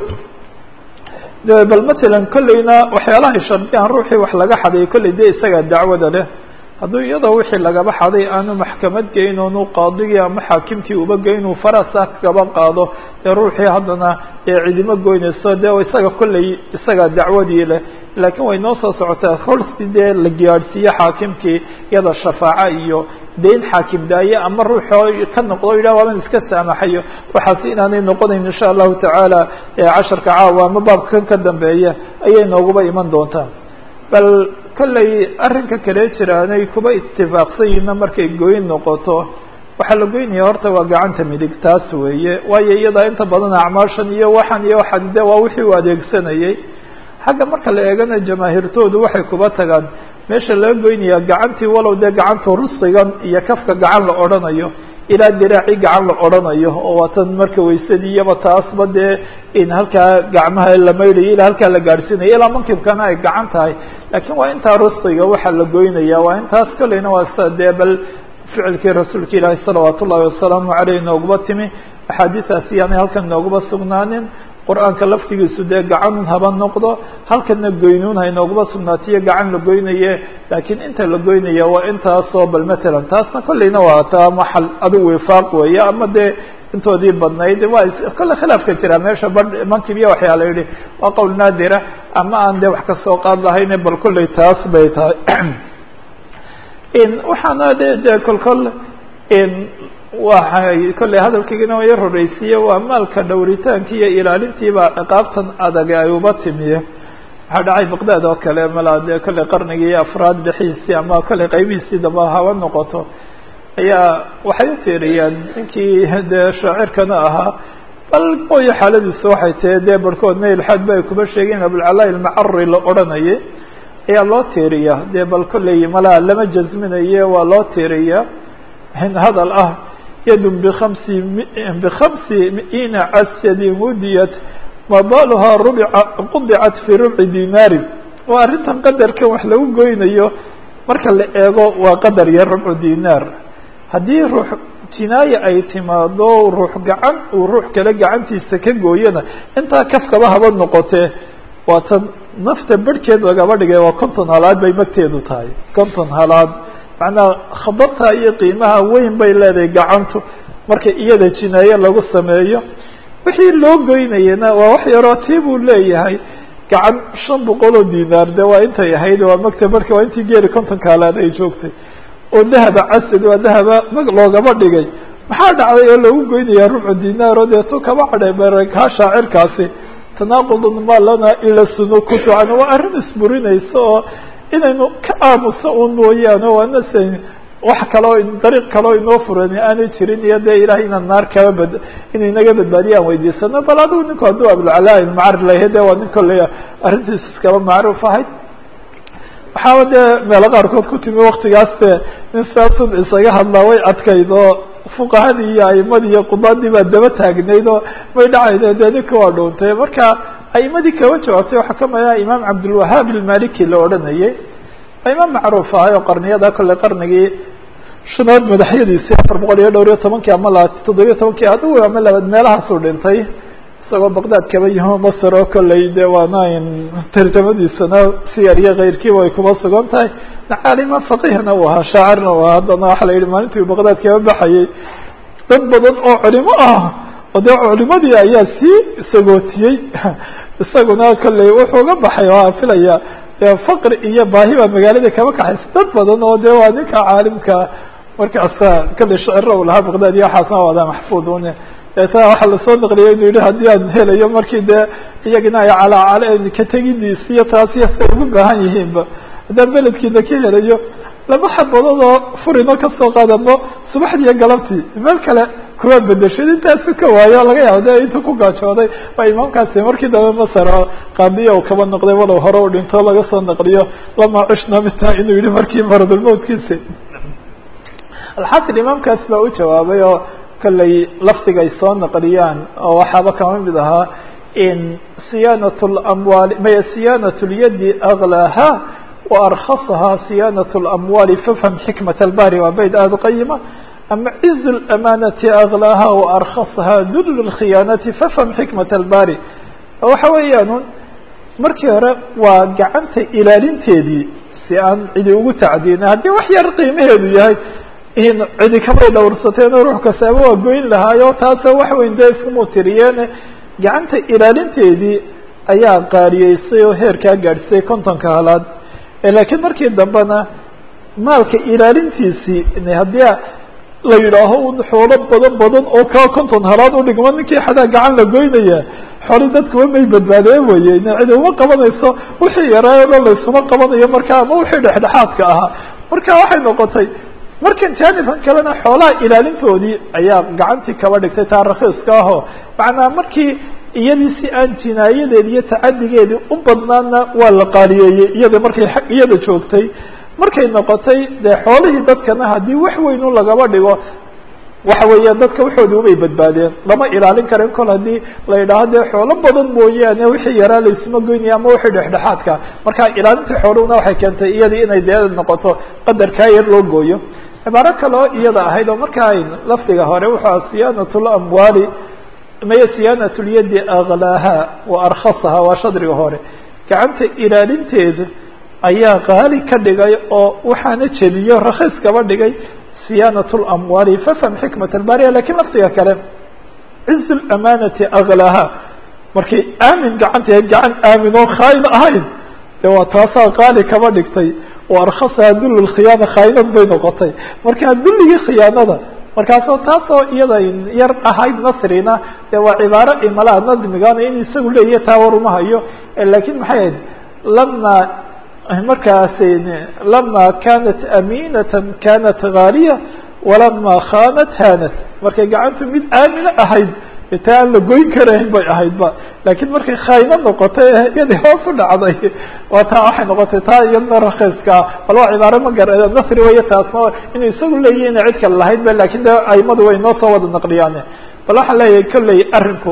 bal matalan kolleyna waxyaalahay shardiyaan ruuxii wax laga xaday kolley dee isagaa dacwada leh hadduu iyadoo wixii lagaba xaday aanu maxkamad geyn oonu qaadigii ama xaakimkii uba geyn uu farasaa kaba qaado ee ruuxii haddana ee cidimo goynayso dee isaga kolley isagaa dacwadii leh laakiin way noo soo socotaa horsi dee la gaadhsiiye xaakimkii iyada shafaaco iyo dayn xaakim daaye ama ruuxoo ka noqdo o yidhah waaban iska saamaxayo waxaasi inaanay noqonayn insha allahu tacaala casharka caawa ama baabkan ka dambeeya ayay nooguba iman doontaa bal kolley arrinka kale jiraanay kuba itifaaqsan yihiinna markay goyn noqoto waxaa la goynaya horta waa gacanta midig taas weeye waayo iyadaa inta badan acmaashan iyo waxan iyo waxan de waa wixii u adeegsanayay xagga marka la eegana jamaahiirtoodu waxay kuba tagaan meesha laga goynayaa gacantii walow dee gacanta rusqigan iyo kafka gacan la odhanayo ilaa diraaci gacan la odhanayo oo waatan marka waysadii iyaba taasba dee in halkaa gacmaha la maydhayo ilaa halkaa la gaadhsiinayo ilaa mankibkana ay gacan tahay laakiin waa intaa rusqiga waxaa la goynaya waa intaas kolleyna waa sa dee bal ficilkii rasuulka ilaahi salawaat ullahi wasalaamu caleyh nooguba timi axaadiistaasi yaanay halkan nooguba sugnaanin qur-aanka laftigiisu dee gacanun haba noqdo halkana goynuun haynooguma sugnaatiyo gacan la goynaye laakiin inta la goynaya waa intaasoo bal matalan taasna kolleyna waa taa maxal adigu wifaaq weeye ama dee intoodii badnayd waa kolle khilaafka jira meesha ba mankib iyo waxyaa la yidhi waa qowl naadira ama aan dee wax kasoo qaad lahayne bal kolley taas bay tahay in waxaana de dee kolkol in waxay kolley hadalkaygina ya horeysiiye waa maalka dhowritaanki iyo ilaalintiiba ciqaabtan adag ay uba timiye waxaa dhacay baqdaad oo kale mala dee kolley qarnigii afraad dhixiisii ama kolley qaybihiisii damba haba noqoto ayaa waxay u tiiriyaan ninkii dee shaacirkana ahaa bal mooyo xaaladiisu waxay tahay dee barhkoodna ilxaad ba ay kuba sheegeen abulcalaa ilmacari la odhanayay ayaa loo tiiriya dee bal kolley malaa lama jazminaye waa loo tiiriya hadal ah yadun bikamsi bikamsi miina casyadin wudiyat mabaluhaa rubica qudicat fi rubci dinaarin waa arrintan qadarkan wax lagu goynayo marka la eego waa qadar yar rubcu dinaar haddii ruux jinaaye ay timaado ruux gacan uu ruux kale gacantiisa ka gooyana intaa kafkaba haba noqotee waa tan nafta berhkeed lagaba dhigay waa konton halaad bay magteedu tahay konton halaad macnaha khatarta iyo qiimaha weyn bay leedahay gacantu marka iyada jinaaye lagu sameeyo wixii loo goynayana waa wax yaroo tii buu leeyahay gacan shan boqol oo dinaar de waa intay ahayd waa magta marka waa intii geeri kontonka halaad ay joogtay oo dahaba casad waa dahaba mag loogaba dhigay maxaa dhacday oo lagu goynayaa rubcu dinaar oo deetu kaba cadhay berekaa shaacirkaasi tanaaqudun ma lana ila sunukutu an waa arrin isburinaysa oo inaynu ka aamusa un mooyaane waana s wax kaloo dariiq kaloo inoo furani aanay jirin iyo dee ilahay inaan naar kaba bad inay naga badbaadiya aan weydiisano bal adigu ninku hadduu abulcalaa ilmacari layahay de waa nin kolley arrintiisu iskaba macruuf ahayd waxaaba dee meelo qaarkood ku timi waktigaas de nin saasun isaga hadlaa way adkayd oo fuqahadii iyo aimadii iyo qudaadii baa daba taagnayd oo may dhacayde dee ninka waa dhuuntay marka aimadii kaba jawaabtay waxaa kamid ah imaam cabdulwahaab ilmaliki la odhanayay imaam macruuf ahay oo qarniyada kolley qarnigii shanaad madaxyadiisii afar boqol iyo dhowr iyo tobankii ama la toddobiyo tobankii adigu ama labaad meelahaasuu dhintay isagoo baqdaad kaba yimo masr oo kolley de waanayn tarjamadiisana siyar iyo keyrkiiba ay kuma sugan tahay caalima faqihna u ahaa shaacirna u ahaa haddana waxaa la yihi maalintii u baqdaad kaba baxayay dad badan oo culimo ah oo dee culimadii ayaa sii sagootiyey isaguna kolley wuxuu ga baxay oo filaya dee faqri iyo baahi baa magaalada kaba kaxaysa dad badan oo de waa ninka caalimka markaasa kolley shacira u lahaa baqdaad iyo waxaasna wadaa maxfuudun deetana waxaa lasoo naqliyay inuu yihi haddii aan helayo markii dee iyagina ay calaacale ka tegidiis iyo taasiya say ugu baahan yihiinba haddaan beledkiina ka helayo laba xabadood oo furino kasoo qaadano subaxdii iyo galabtii meel kale kuwa bedeshay intaasu ka waayo laga yaabo de intuu ku gaajooday waa imaamkaasi markii dambe masar qaadiya uu kaba noqday walow hore u dhinto laga soo naqliyo lama cishna mita inuu yihi markii maradulmawtkiisi alxasil imaamkaas baa u jawaabay oo kolley lafdiga ay soo naqliyaan oo waxaaba kama mid ahaa in siyaanat lamwaali maya siyaanat lyadi aglaaha wa arkhasaha siyaanat lamwaali fafham xikmat albari waa bayd aada qayima ama ciz lamanati aglaaha wa arkhasaha dul lkhiyaanati fafham xikmat albari waxa weeyaan markii hore waa gacanta ilaalinteedii si aan cidi ugu tacdiina haddii wax yar qiimaheedu yahay in cidi kamay dhowrsateen oo ruux kastaaba waa goyn lahaayo taasoo wax weyn dee iskumuu tiriyeen gacanta ilaalinteedii ayaa qaaliyeysay oo heerkaa gaadhsay kontonka halaad laakiin markii dambena maalka ilaalintiisii haddii la yidhaaho un xoolo badan badan oo kaa konton halaad udhigmo ninkii xataa gacan la goynaya xooli dadkuba may badbaadeen weye cidi uma qabanayso wixii yaraayo dhan laysuma qabanayo marka ama wixii dhexdhexaadka ahaa marka waxay noqotay markan jaanibkan kalena xoolaha ilaalintoodii ayaa gacantii kaba dhigtay taa rakhiiska ahoo macnaa markii iyadii si aan jinaayadeedi iyo tacadigeedii u badnaana waa la qaaliyeeyey iyada markay iyada joogtay markay noqotay dee xoolihii dadkana haddii wax weynu lagaba dhigo waxa weeya dadka waxoodii umay badbaadeen lama ilaalin karin kol haddii la yidhaaho dee xoolo badan mooyaane wixii yaraa laysuma goynaya ama wixii dhexdhexaadka marka ilaalinta xooluhuna waxay keentay iyadii inay dee noqoto qadarkaa yar loo gooyo cibaaro kaleo iyada ahayd oo marka ay lafdiga hore wuxuu aha siyaanat lamwaali maya siyaanat lyadi aglaaha wa arkhasaha waa shadriga hore gacanta ilaalinteeda ayaa qaali ka dhigay oo waxaana jebiyo rakhiis kaba dhigay siyaanat lamwaali fafham xikmat albariya lakin lafdiga kale ciz lamanati aglaaha markay aamin gacanta gacan aamin oo khaain ahayn de waa taasaa qaali kaba dhigtay wa arkhasaha dul lkhiyaana khaainad bay noqotay marka dulligii khiyaanada markaasoo taasoo iyada yar ahayd nasrina dee waa cibaaro imalaha nadmigana in isagu leeyahy taa war uma hayo lakin maxay ahayd lama markaasi lama kanat aminata kanat gaaliya walama khanat hanat markay gacantu mid aamina ahayd ita aan la goyn karayn bay ahaydba lakin markay khayno noqotay iyadii hoos u dhacday waa taa waxay noqotay taa iyadna rakhiiska bal waa cibaaro ma gar nasri waya taasna inuu isagu leeyahy ina cid kale lahayd ba lakin de aimadu way noo soo wada naqliyaan bal waxaan leeyahay kolley arrinku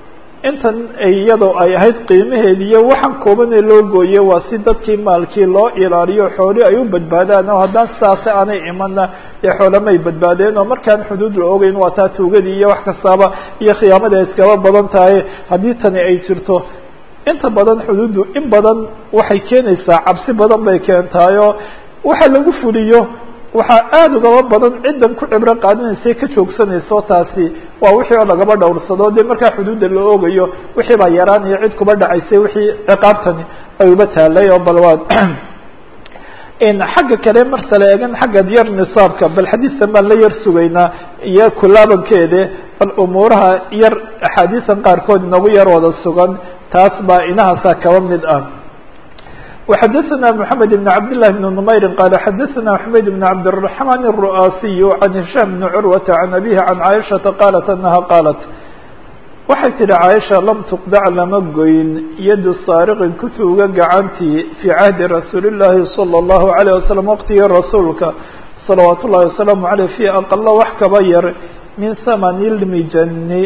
intan iyadoo ay ahayd qiimaheedi iyo waxaan koobanee loo gooye waa si dadkii maalkii loo ilaaliyo xooli ay u badbaadaan oo haddaan sidaasi aanay imana dee xoolamay badbaadeen oo markaan xuduud la ogeyn waa taa tuugadii iyo wax kastaaba iyo khiyaamada ay iskaba badan tahay haddii tani ay jirto inta badan xuduuddu in badan waxay keenaysaa cabsi badan bay keentaayo waxa lagu fuliyo waxaa aada ugaba badan ciddan ku cibro qaadanaysay ka joogsanayso taasi waa wixii oo lagaba dhowrsado dee markaa xuduudda la oogayo wixii baa yaraanaya cid kuba dhacaysay wixii ciqaabtani ay uba taalay oo bal waad xagga kale marsale eegan xagga yar nisaabka bal xadiistan baan la yar sugaynaa iyo kulaabankeede bal umuuraha yar axaadiisan qaarkood inagu yar wada sugan taas baa inahaasaa kaba mid ah وxdثna محمد بن عبد الله بن نمyر qال xdثna حمayd بن عبد الرحمن الرؤاسي عن هiشام بن عروة عن أبيه عن عائشhaةa قالت أنها قالت waxay tihi cاaشha lm تqدع lama goyn yad sاarqin kutuuga gacantii في cahdi رasuuل اللahi صلى الله عليه وسلم wqtigii rasuulka صلaوaaت الlahi وسلام عليه في أqل wax kaba yar min ثمن الmijani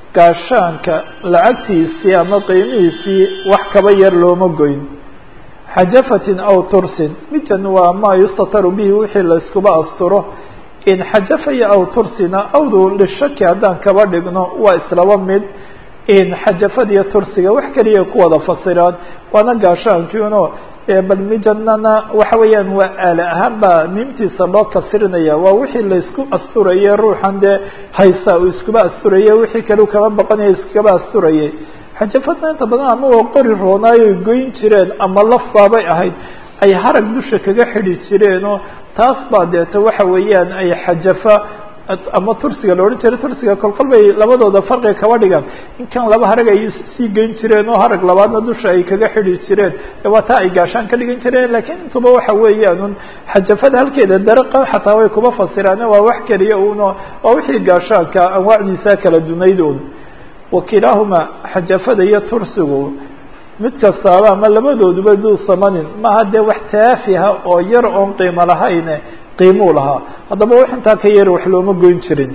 gaashaanka lacagtiisii ama qiimihiisii wax kaba yar looma goyn xajafatin aw tursin mijan waa maa yustataru bihi wixii la iskuba asturo in xajafaya aw tursina awdu lishaki haddaan kaba dhigno waa islaba mid in xajafadiyo tursiga wax keliya ku wada fasiraan waana gaashaankiino bal mijanana waxa weeyaan waa aale ahaan baa miimtiisa loo kasirinaya waa wixii la isku asturaye ruuxan dee haysa uu iskuba asturaye wixii kale u kaba baqanaya iskaba asturayay xajafadna inta badan ama waa qori roonaayoy goyn jireen ama laf baabay ahayd ay harag dusha kaga xidhi jireenoo taas baa deeta waxa weeyaan ay xajafa ama tursiga la odhan jiray tursiga kolkol bay labadooda farqiga kaba dhigaan in kan laba harag ay sii geyn jireen oo harag labaadna dusha ay kaga xidhi jireen waa taa ay gaashaan ka dhigan jireen lakiin intuba waxa weeyaan un xajafada halkeeda daraqa xataa way kuba fasiraan waa wax keliya un waa wixii gaashaanka anwaacdiisa kala dunayd un wakilaahuma xajafada iyo tursigu mid kastaaba ama labadooduba duu samanin maha dee wax taafiha oo yar oon qiimo lahayne qiimuu lahaa haddaba wax intaa ka yar wax looma goyn jirin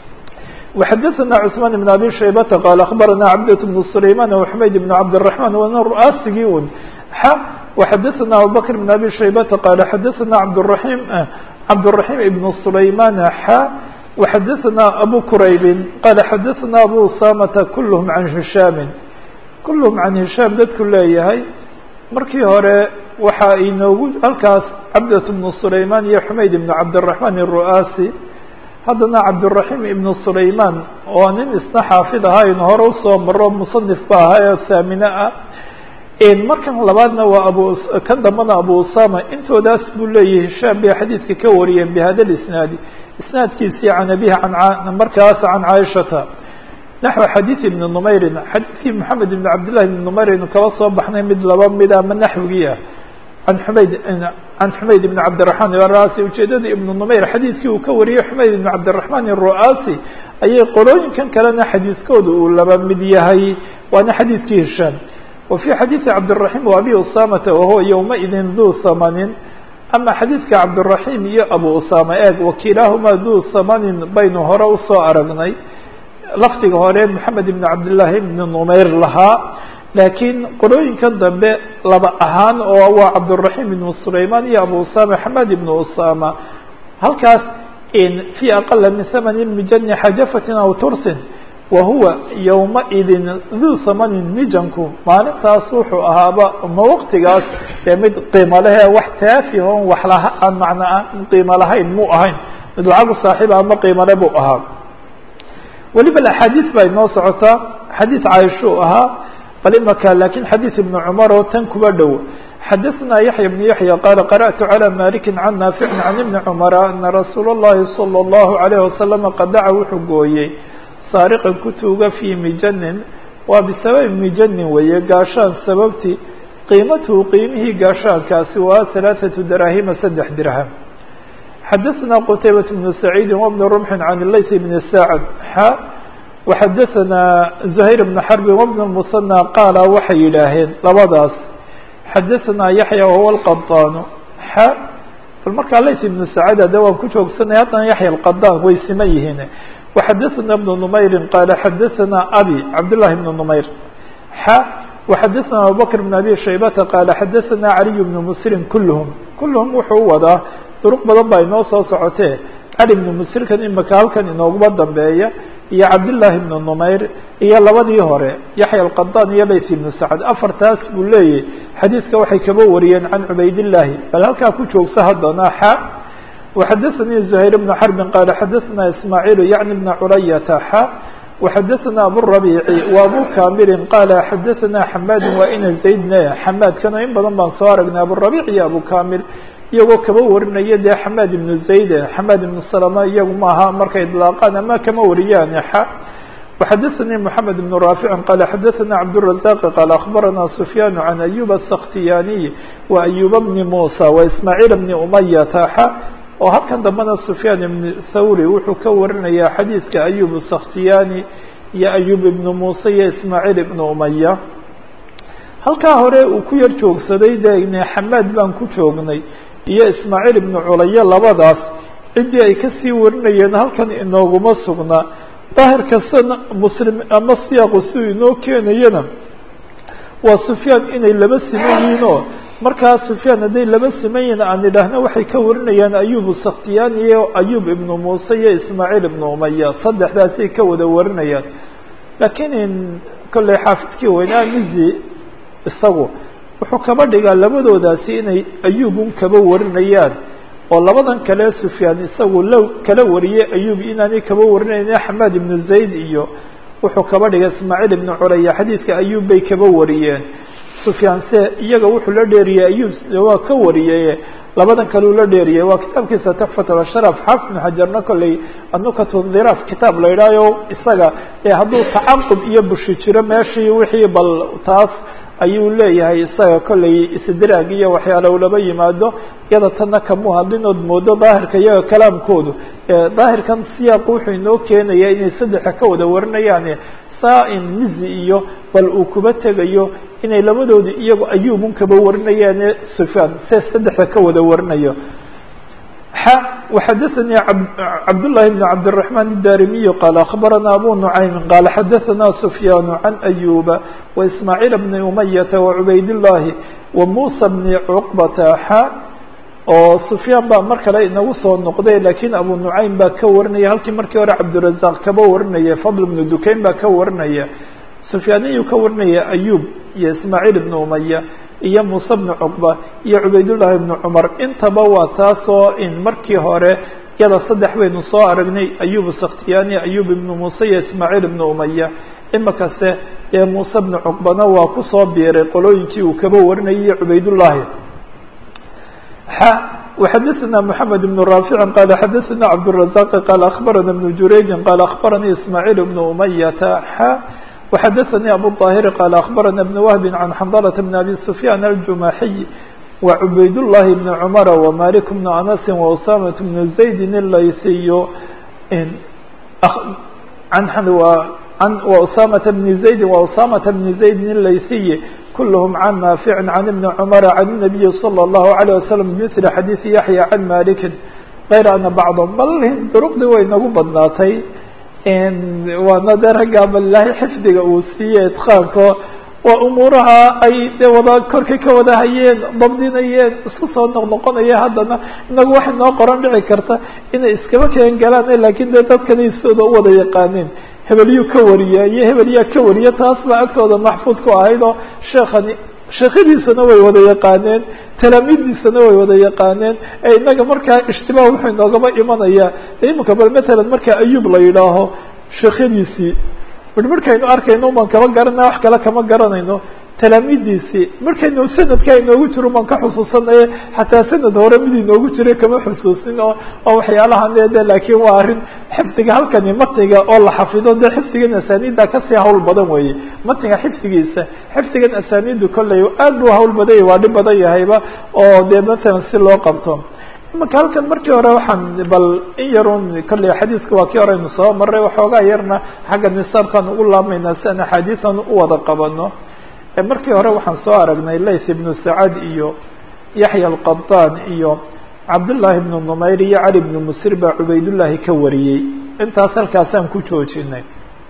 وxadثna cثman بن abi shaybata qaal aخbarana cabdة بن سlayman وxmayd بن cabdالرحman wana ru'aasigii un x وxadثna abubakr بن abi shaybata qaal xadثna cabdالرaحim cabdالرaحيم بن سlayman x وxadثna abu quraybi qaal xadثna abu usamata kulhm can hishaami kulhm can hishaam dadku leeyahay markii hore waxa inoogu halkaas cabdة بن سlayman iyo xumayd بن cabdالرaحman الru'aasi haddana cabdالرaحيم ibn سlayman oo nin isna xaafid ahaa in hore usoo maro musanif ba ahaa ee saamine ah markan labaadna waa abu kan dambana abu usama intoodaas buu leeyahay hishaam bay xadiidka ka wariyeen bihada isnaadi isnaadkiisii can abihi an markaas can caaishata naxو xadiiث ibn numayrin xadiidkii moxamed ibn cabdillahi ibn numayr aynu kaba soo baxnay mid laba mid ama naxwigii ah an xumayd can xumayd ibn cabdالرaحman الru'aasi ujeedada ibn numayr xadiidkii uu ka wariyey xumayd ibn cabdالرaحman الru'aasi ayay qolooyinkan kalena xadiidkooda uu laba mid yahay waana xadiidkii hishaam wa fي xadiiثi cabdالرaحيم وabi usamata wahuwa ywmaidin duu hamanin ama xadiidka cabdالرaحيم iyo abu usama eeg wakiilaahuma duu hamanin baynu hore usoo aragnay lafdiga hore moxamed ibn cabdالlahi ibn numayr lahaa laakiin qolooyinkan dambe laba ahaan oo waa cabdالرaحيم ibn سlayman iyo abu usama xamad ibn usama halkaas في aqala min hamani mijani xajafatin aw tursin wahuwa ywmaidin duu hamanin mijanku maalintaas wuxuu ahaaba ma waqtigaas ee mid qiimo lehe wax taafihon wax laha aan macna aan qiimo lahayn muu ahayn mid lacagu saaxiib ama qiimo le buu ahaa weliba axaadiis baa inoo socotaa xadiis caaisho ahaa bal imaka lakin xadiis ibn cumar oo tan kuba dhow xadaثna yaحya بن yaحya qaala qarأtu عalى maliki can naafic can ibni cumara ana rasuul الlahi salى الlahu عalيه wasalam qadaca wuxuu gooyey saariqan ku tuuga fii mijanin waa bisababi mijanin weeye gaashaan sababti qiimatuhu qiimihii gaashaankaasi waa ثalaaثaةu daraahima saddex dirham xadaثna qtaybaة بn سacيidi وبn رمxi can layث bn sacd xa وxadaثna زhayr بn xrbi وبn الmuثنى qaala waxay yidhaaheen labadaas xadaثna yaحya wahuwa الqaطاn xa bal markaa layث ibn sacd ade waan ku joogsanay haddana yaحya الqaطاn way siman yihiin وxadaثna بn نmayri qaala xadaثna abi cabdالlahi بn نmayr xa وxadaثna abubakr بn abi shaybata qaala xadaثna عaliي بn mslim kulhm kulhm wuxuu wadaa duruq badan baa inoo soo socotee cali bnu musirkan imika halkan inooguma dambeeya iyo cabdالlahi ibn numayr iyo labadii hore yaحya الqaطاn iyo layث ibn sacd afartaas buu leeyahy xadiidka waxay kaba wariyeen can cubaydالlahi bal halkaa ku joogsa haddana xa وxadaثnii زhayr بn xrbi qaala xadaثna ismaaعiil yaعni بna culayata xa وxadaثna aburabici wa abu kamilin qaala xadaثna xamaad waa ina zaydne xamaadkano in badan baan soo aragnay aburabic iyo abu kamil iyagoo kaba warinaya dee xamaad ibnu zayd xamaad ibnu salama iyagu maaha markay idlaaqaan ama kama wariyaan xa وxadaثnii mحamed بn raafici qaala xadaثna cabdالرazaq qaala aخbarana sufyaan can ayub الsktiyaniy wa ayuba bni musa wa ismaaعiil bni umayata xa oo halkan dambena sufyaan ibn thawri wuxuu ka warinaya xadiidka ayub الsktiyani iyo ayub ibnu musa iyo ismaaعiil ibn umaya halkaa hore uu ku yar joogsaday de xamaad baan ku joognay iyo ismaaعiil ibnu culaye labadaas ciddii ay kasii warinayeen halkan inooguma sugna daahir kastana muslim ama siyaaqu si inoo keenayana waa sufyaan inay laba siman yihiin oo markaa sufyaan hadday laba simayin aan idhaahno waxay ka warinayaan ayub sakhtiyani iyo ayub ibnu muuse iyo ismaaciil ibnu umaya saddexdaasay ka wada warinayaan laakiin kolley xaafidkii weynaa mizi isagu wuxuu kaba dhigaa labadoodaasi inay ayubun kaba warinayaan oo labadan kale sufyaan isagu low kala wariyey ayub inaanay kaba warinayn axmed ibnu zayd iyo wuxuu kaba dhigay ismaaciil ibnu curaya xadiidka ayub bay kaba wariyeen sufyaan se iyaga wuxuu la dheeriyey ayub waa ka wariyey labadan kale uu la dheeriyey waa kitaabkiisa tuxfat washaraf xaafid ibnu xajarna kolley anukatu dhiraaf kitaab la idhaayo isaga ee hadduu tacaqub iyo bushi jiro meeshii wixii bal taas ayuu leeyahay isaga kolley isdiraag iyo waxyaala u laba yimaado iyada tanna kamu hadinood moodo daahirka iyaga kalaamkoodu daahirkan siyaaqu wuxuu inoo keenaya inay saddexa ka wada warinayaan saa-in mizi iyo bal uu kuba tegayo inay labadooda iyagu ayubun kaba warinayaane sufyaan se saddexda ka wada warinayo وxadثnي cبداللahi بن cبدالرحمن الdاrمي qال أخبرnا أbو نعيم qال xadثnا سفyان عن أيوب وإسماعيل بن أمية وعbayd اللahi وموسى بن cقبة xا oo سفyاan baa mar kale inagu soo noqday lakin أbو نعيم baa ka warinaya halkii markii hore cبدالرزاq kaba warinaya فضل بن dukayn baa ka warinaya سفyاaniyuu ka warinaya أيوب iyo إسماعيل بن أمية iyo muuse bnu cuqba iyo cubaydullaahi ibnu cumar intaba waa taasoo in markii hore yada saddex baynu soo aragnay ayub sakhtiyani ayub ibnu muuse iyo ismaaciil ibnu umaya imikase ee muuse bnu cuqbana waa kusoo biiray qolooyinkii uu kaba warinayay cubaydullaahi xa وxadثna محamed بن رافع qال xadثna cبدالرزاq qال أخبرna بن jurayج qال أخبرnي ismاعيل بن أمyة xa وxadثnي أbو الطاهر qال أخبرna بن وهب عن حنظلة بن أbي سفيان الجمaحي وعbayd اللhi بن عمر ومالك بن أنس وأسامة بن زيد الlayثي وأسامة بن زيد وأسامة بن زيد الlayثي كلهم عن نافع عن بن عمر عن النبي صلى الله عليه وسلم بمثل xadيث يحيى عن مالك غير أن بعضهم bal drqdii way nagu badnaatay waana dee raggaa bal ilaahay xifdiga uu siiyey idqaanko waa umuuraha ay dee wada korkay ka wada hayeen dabdinayeen isku soo noqnoqonaya haddana inagu waxay noo qoran dhici karta inay iskaba keen galaan lakin dee dadkana isooda u wada yaqaaneen hebeliyuu ka wariya iyo hebelyaa ka wariya taas baa agtooda maxfuud ku ahayd oo sheekani sheekadiisana way wada yaqaaneen talaamiiddiisana way wada yaqaaneen ee inaga markaa ishtibaah wuxuu inoogaba imanaya iminka bal matalan marka ayub la yidhaaho sheekhadiisii marmarkaynu arkayno uman kama garanay wax kale kama garanayno talaamiiddiisii markaynu sanadka inoogu jiro uman ka xusuusanaye xataa sanad hore mid inoogu jira kama xusuusin oo oo waxyaalahan de laakiin waa arrin xifdiga halkani matniga oo la xafido dee xifdigan asaniidda kasii hawl badan weeye matniga xifdigiisa xifdigan asaniiddu kolley aad buu hawl badanya waa dhib badan yahayba oo dee matalan si loo qabto imaka halkan markii hore waxaan bal in yarun kolley xadiiska waa kii hore aynu soo maray waxoogaa yarna xagga nisaabkaan ugu laabmaynaa si aan axaadiisan u wada qabano markii hore waxaan soo aragnay layth ibnu sacad iyo yaxya alqaطaan iyo cabdullaahi ibnu numayr iyo cali ibnu musir baa cubaydullaahi ka wariyey intaas halkaasaan ku joojinay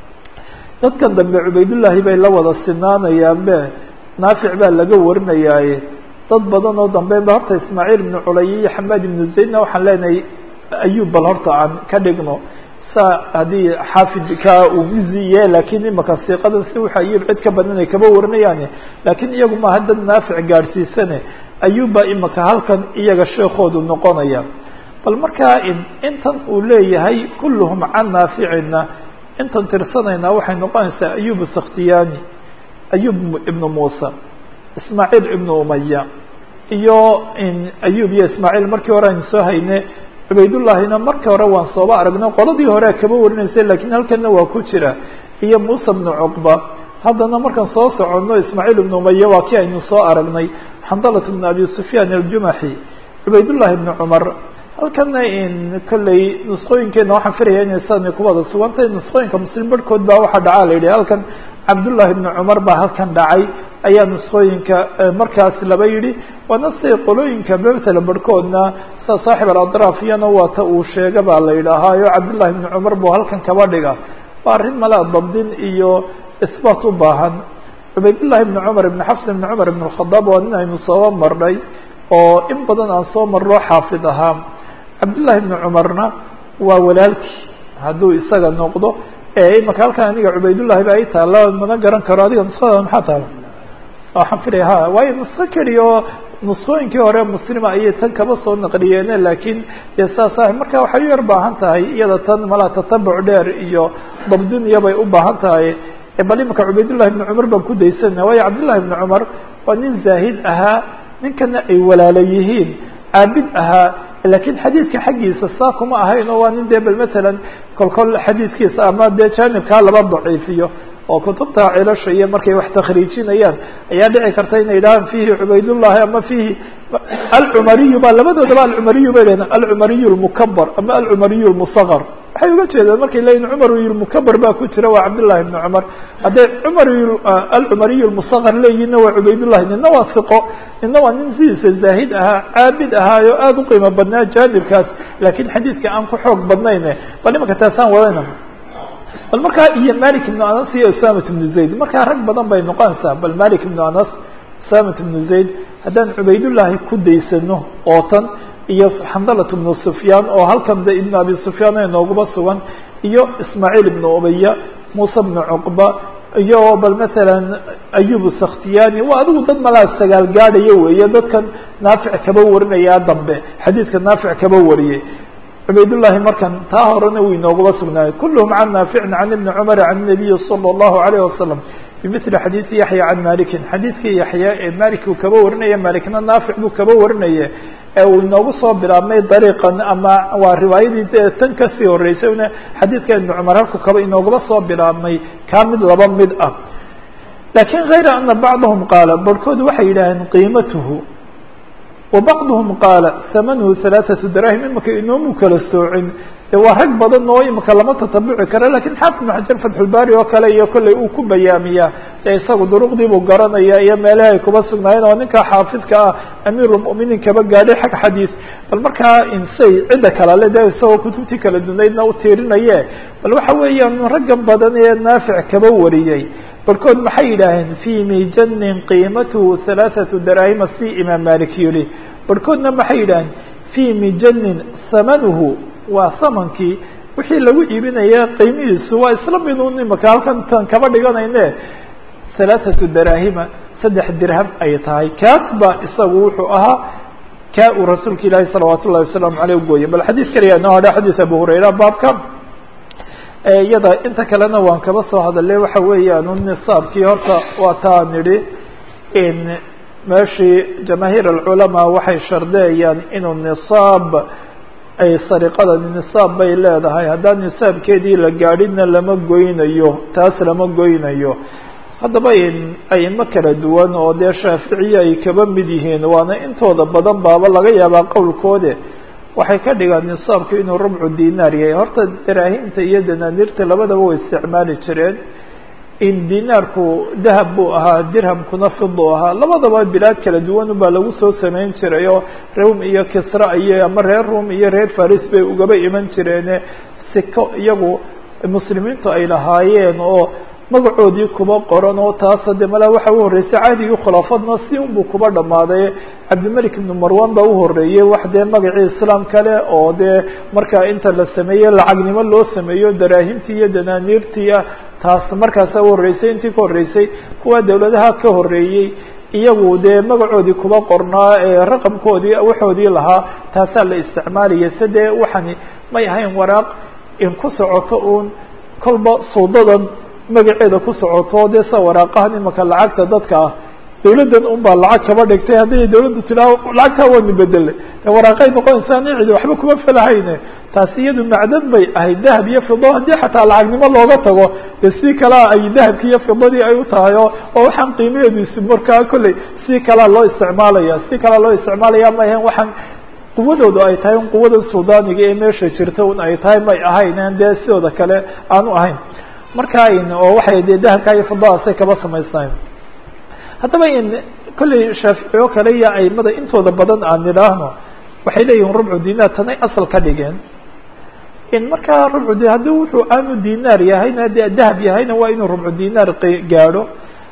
dadkan dambe cubaydullaahi bay la wada sinaanayaanbe naafic baa laga warinayaaye dad badan oo dambeynba horta ismaaciil ibnu culay iyo xamaad ibnu zaydna waxaan leenahay ayub bal horta aan ka dhigno saa haddii xaafidka uu miziye lakiin imaka siiqada si waxa ayub cid ka badan ay kaba warinayaan lakiin iyagu maaha dad naafic gaadhsiisane ayub baa imaka halkan iyaga sheekoodu noqonaya bal markaa intan uu leeyahay kulluhum can naaficina intan tirsanayna waxay noqonaysaa ayub sakhtiyani ayub ibnu muusa ismaaciil ibnu umaya iyo ayub iyo ismaaciil markii hore aynu soo hayne cubaydullaahina markii hore waan sooba aragnay qoladii hore kaba warinaysay lakiin halkana waa ku jira iyo muuse bnu cuqba haddana markaan soo soconno ismaaciil ibnu umaya waa kii aynu soo aragnay xandalat bnu abi sufyaan aljumaxi cubaydullaahi ibnu cumar halkana in kolley nusqooyinkeena waxaan filaya inay sana ku wada sugantay nusqooyinka muslim barhkood baa waxaa dhacaa la yidhi halkan cabdullaahi ibnu cumar baa halkan dhacay ayaa nusqooyinka markaas laba yidhi waana siday qolooyinka matala barhkoodna sida saaxib aladraaf iyana waa ta uu sheega baa la yidhaahaayo cabdullaahi ibnu cumar buu halkan kaba dhiga waa arrin malaa dabdin iyo isbaat u baahan cubaydullahi ibni cumar ibni xafs ibni cumar ibn اkhadaab waa nin aynu soo marnay oo in badan aan soo marnoo xaafid ahaa. cabdullahi ibni cumarna waa walaalkii hadduu isaga noqdo imaka halkan aniga cubaydullahi ba ay taala mana garan karo adiga nusada maxaa taala waxaan filaya ha waayo nusko keliya oo nusooyinkii hore muslima ayay tan kaba soo naqliyeene laakiin dee saas ah marka waxay u yar baahan tahay iyada tan malaa tatabuc dheer iyo dabduniya bay u baahan tahay bal imaka cubaydullahi ibni cumar baan ku daysana waayo cabdullahi ibni cumar waa nin zaahid ahaa ninkana ay walaala yihiin caabid ahaa lakiin xadiidka xaggiisa saa kuma ahayn oo waa nin dee bal matalan kolkol xadiidkiisa ama dee jaanibkaa laba daciifiyo oo kutubta cilasha iyo markay wax takhriijinayaan ayaa dhici karta inay yidhahaan fihi cubaydullahi ama fihi alcumariyu ba labadoodaba alcumariyu bay leedahan alcumariyu lmukabar ama alcumariyu lmusaqar waxay uga jeedaan markay leeyihin cumariyu lmukabar baa ku jira waa cabdullahi ibni cumar hadday cumariyu alcumariyu lmusaqar leeyihinna waa cubaydullahi nina waa hiqo nina waa nin sidiisa zaahid ahaa caabid ahaayo aada u qiimo badnaa jaanibkaas laakiin xadiidka aan ku xoog badnayne bal imanka taasaan wadayna bal markaa iyo malik ibnu anas iyo usamat ibnu zayd markaa rag badan bay noqonaysaa bal malik ibnu anas usamat ibnu zayd haddaan cubaydullahi ku daysano oo tan iyo xandalat ibnu sufyaan oo halkan de ibnu abi sufyaan ee nooguba sugan iyo ismaaciil ibnu ubaya muuse ibnu cuqba iyo bal matalan ayub sakhtiyani waa adigu dad malaa sagaal gaadhaya weeye dadkan naafic kaba warinaya dambe xadiidka naafic kaba wariyey cubaydullahi markan taa horena uu inooguba sugnaayay kulluhum can naaficin can ibni cumar can nabiyi sala allahu alayh wasalam bimithli xadiidi yaxya can malikin xadiidkii yaxya ee malik uu kaba warinaya malikna naafic buu kaba warinaya ee uu inoogu soo bilaabmay dariiqan ama waa riwaayadii dee tan kasii horeysay una xadiidka ibni cumar halku kaba inooguba soo bilaabmay kaa mid laba mid ah lakin gayra ana bacdahum qaala barhkood waxay yidhaaheen qiimatuhu wabacduhum qaala hamanuhu halaaثatu darahim imika inoomu kala soocin de waa rag badan oo imika lama tatabuci kara lakin xaafid ibn xajar fatxulbaari oo kale iyo kolley uu ku bayaamiyaa dee isagu duruqdiibuu garanaya iyo meelaha ay kuba sugnaayeen oo ninka xaafidka ah amiirulmu'miniin kaba gaadhay xag xadiis bal markaa insay cidda kalale de isagoo kutubtii kala dunaydna u tiirinaye bal waxa weeyaan raggan badan ee naafic kaba wariyey barkood maxay yidhaaheen fii mijanin qiimatuhu halaaثatu daraahima si imaam malik yidhi barhkoodna maxay yidhaaheen fii mijanin hamanuhu waa samankii wixii lagu iibinaya qiimihiisu waa isla midun imaka halkan tan kaba dhiganayne halaaثatu daraahima saddex dirham ay tahay kaas ba isagu wuxuu ahaa kaa uu rasuulka ilaahi salawaat ullahi wasalaamu aleyh ugooyay bal xadiis kaliya noo hadha xadiis abu hurayra baabka iyada inta kalena waan kaba soo hadalay waxa weeyaan nisaabkii horta waa taa nidhi in meeshii jamaahiir alculamaa waxay shardeeyaan inuu nisaab ay sariqadani nisaab bay leedahay haddaan nisaabkeedii la gaadhidna lama goynayo taas lama goynayo haddaba in ayimo kala duwan oo dee shaaficiye ay kaba mid yihiin waana intooda badan baaba laga yaabaa qowlkoode waxay ka dhigaan nisaabku inuu rubcu dinaar yahay horta daraahimta iyo danaaniirta labadaba way isticmaali jireen in dinaarku dahab buu ahaa dirhamkuna fidu ahaa labadaba bilaad kala duwan baa lagu soo samayn jiray oo rum iyo kisra iyo ama reer rum iyo reer faris bay ugaba iman jireene siko iyagu muslimiintu ay lahaayeen oo magacoodii kuba qoran oo taas de malaa waxa u horreysay cahdigii khulaafadna si unbuu kuba dhammaaday cabdimalik ibnu marwan baa uhoreeyey wax dee magacii islaam kale oo dee markaa inta la sameeyey lacagnimo loo sameeyo daraahimtii iyo danaaniirtii ah taas markaasa uhorreysay intii ka horreysay kuwa dawladaha ka horreeyey iyagu dee magacoodii kuba qornaa ee raqamkoodii waxoodii lahaa taasaa la isticmaalaya se dee waxani may ahayn waraaq in ku socoto uun kolba sawdadan magaceeda ku socoto dee sa waraaqahan imaka lacagta dadka ah dawladdan un baa lacag kaba dhigtay hadday dawladdu tidaaho lacagtaa waanu bedelay waraaqay noqonaysaa nin cidi waxba kuma felahayne taasi iyadu macdan bay ahayd dahab iyo fido haddii xataa lacagnimo looga tago dee si kalea ay dahabki iyo fidadii ay u tahay o oo waxaan qiimaheediisu markaa kolley si kalea loo isticmaalaya si kalea loo isticmaalaya ma ahayn waxaan quwadoodu ay tahay un quwada sudaaniga ee meesha jirta un ay tahay may ahayn dee sidooda kale aanu ahayn marka oo waxay dee dahabka iyo fidadaasay kaba samaysnayn haddaba in kolley shaafici oo kale iyo aimada intooda badan aan nidhaahno waxay leeyihin rubcu dinaar tanay asal ka dhigeen in markaa rubcu haddii wuxuu aanu dinaar yahayna dee dahab yahayna waa inuu rubcu dinaar gaadho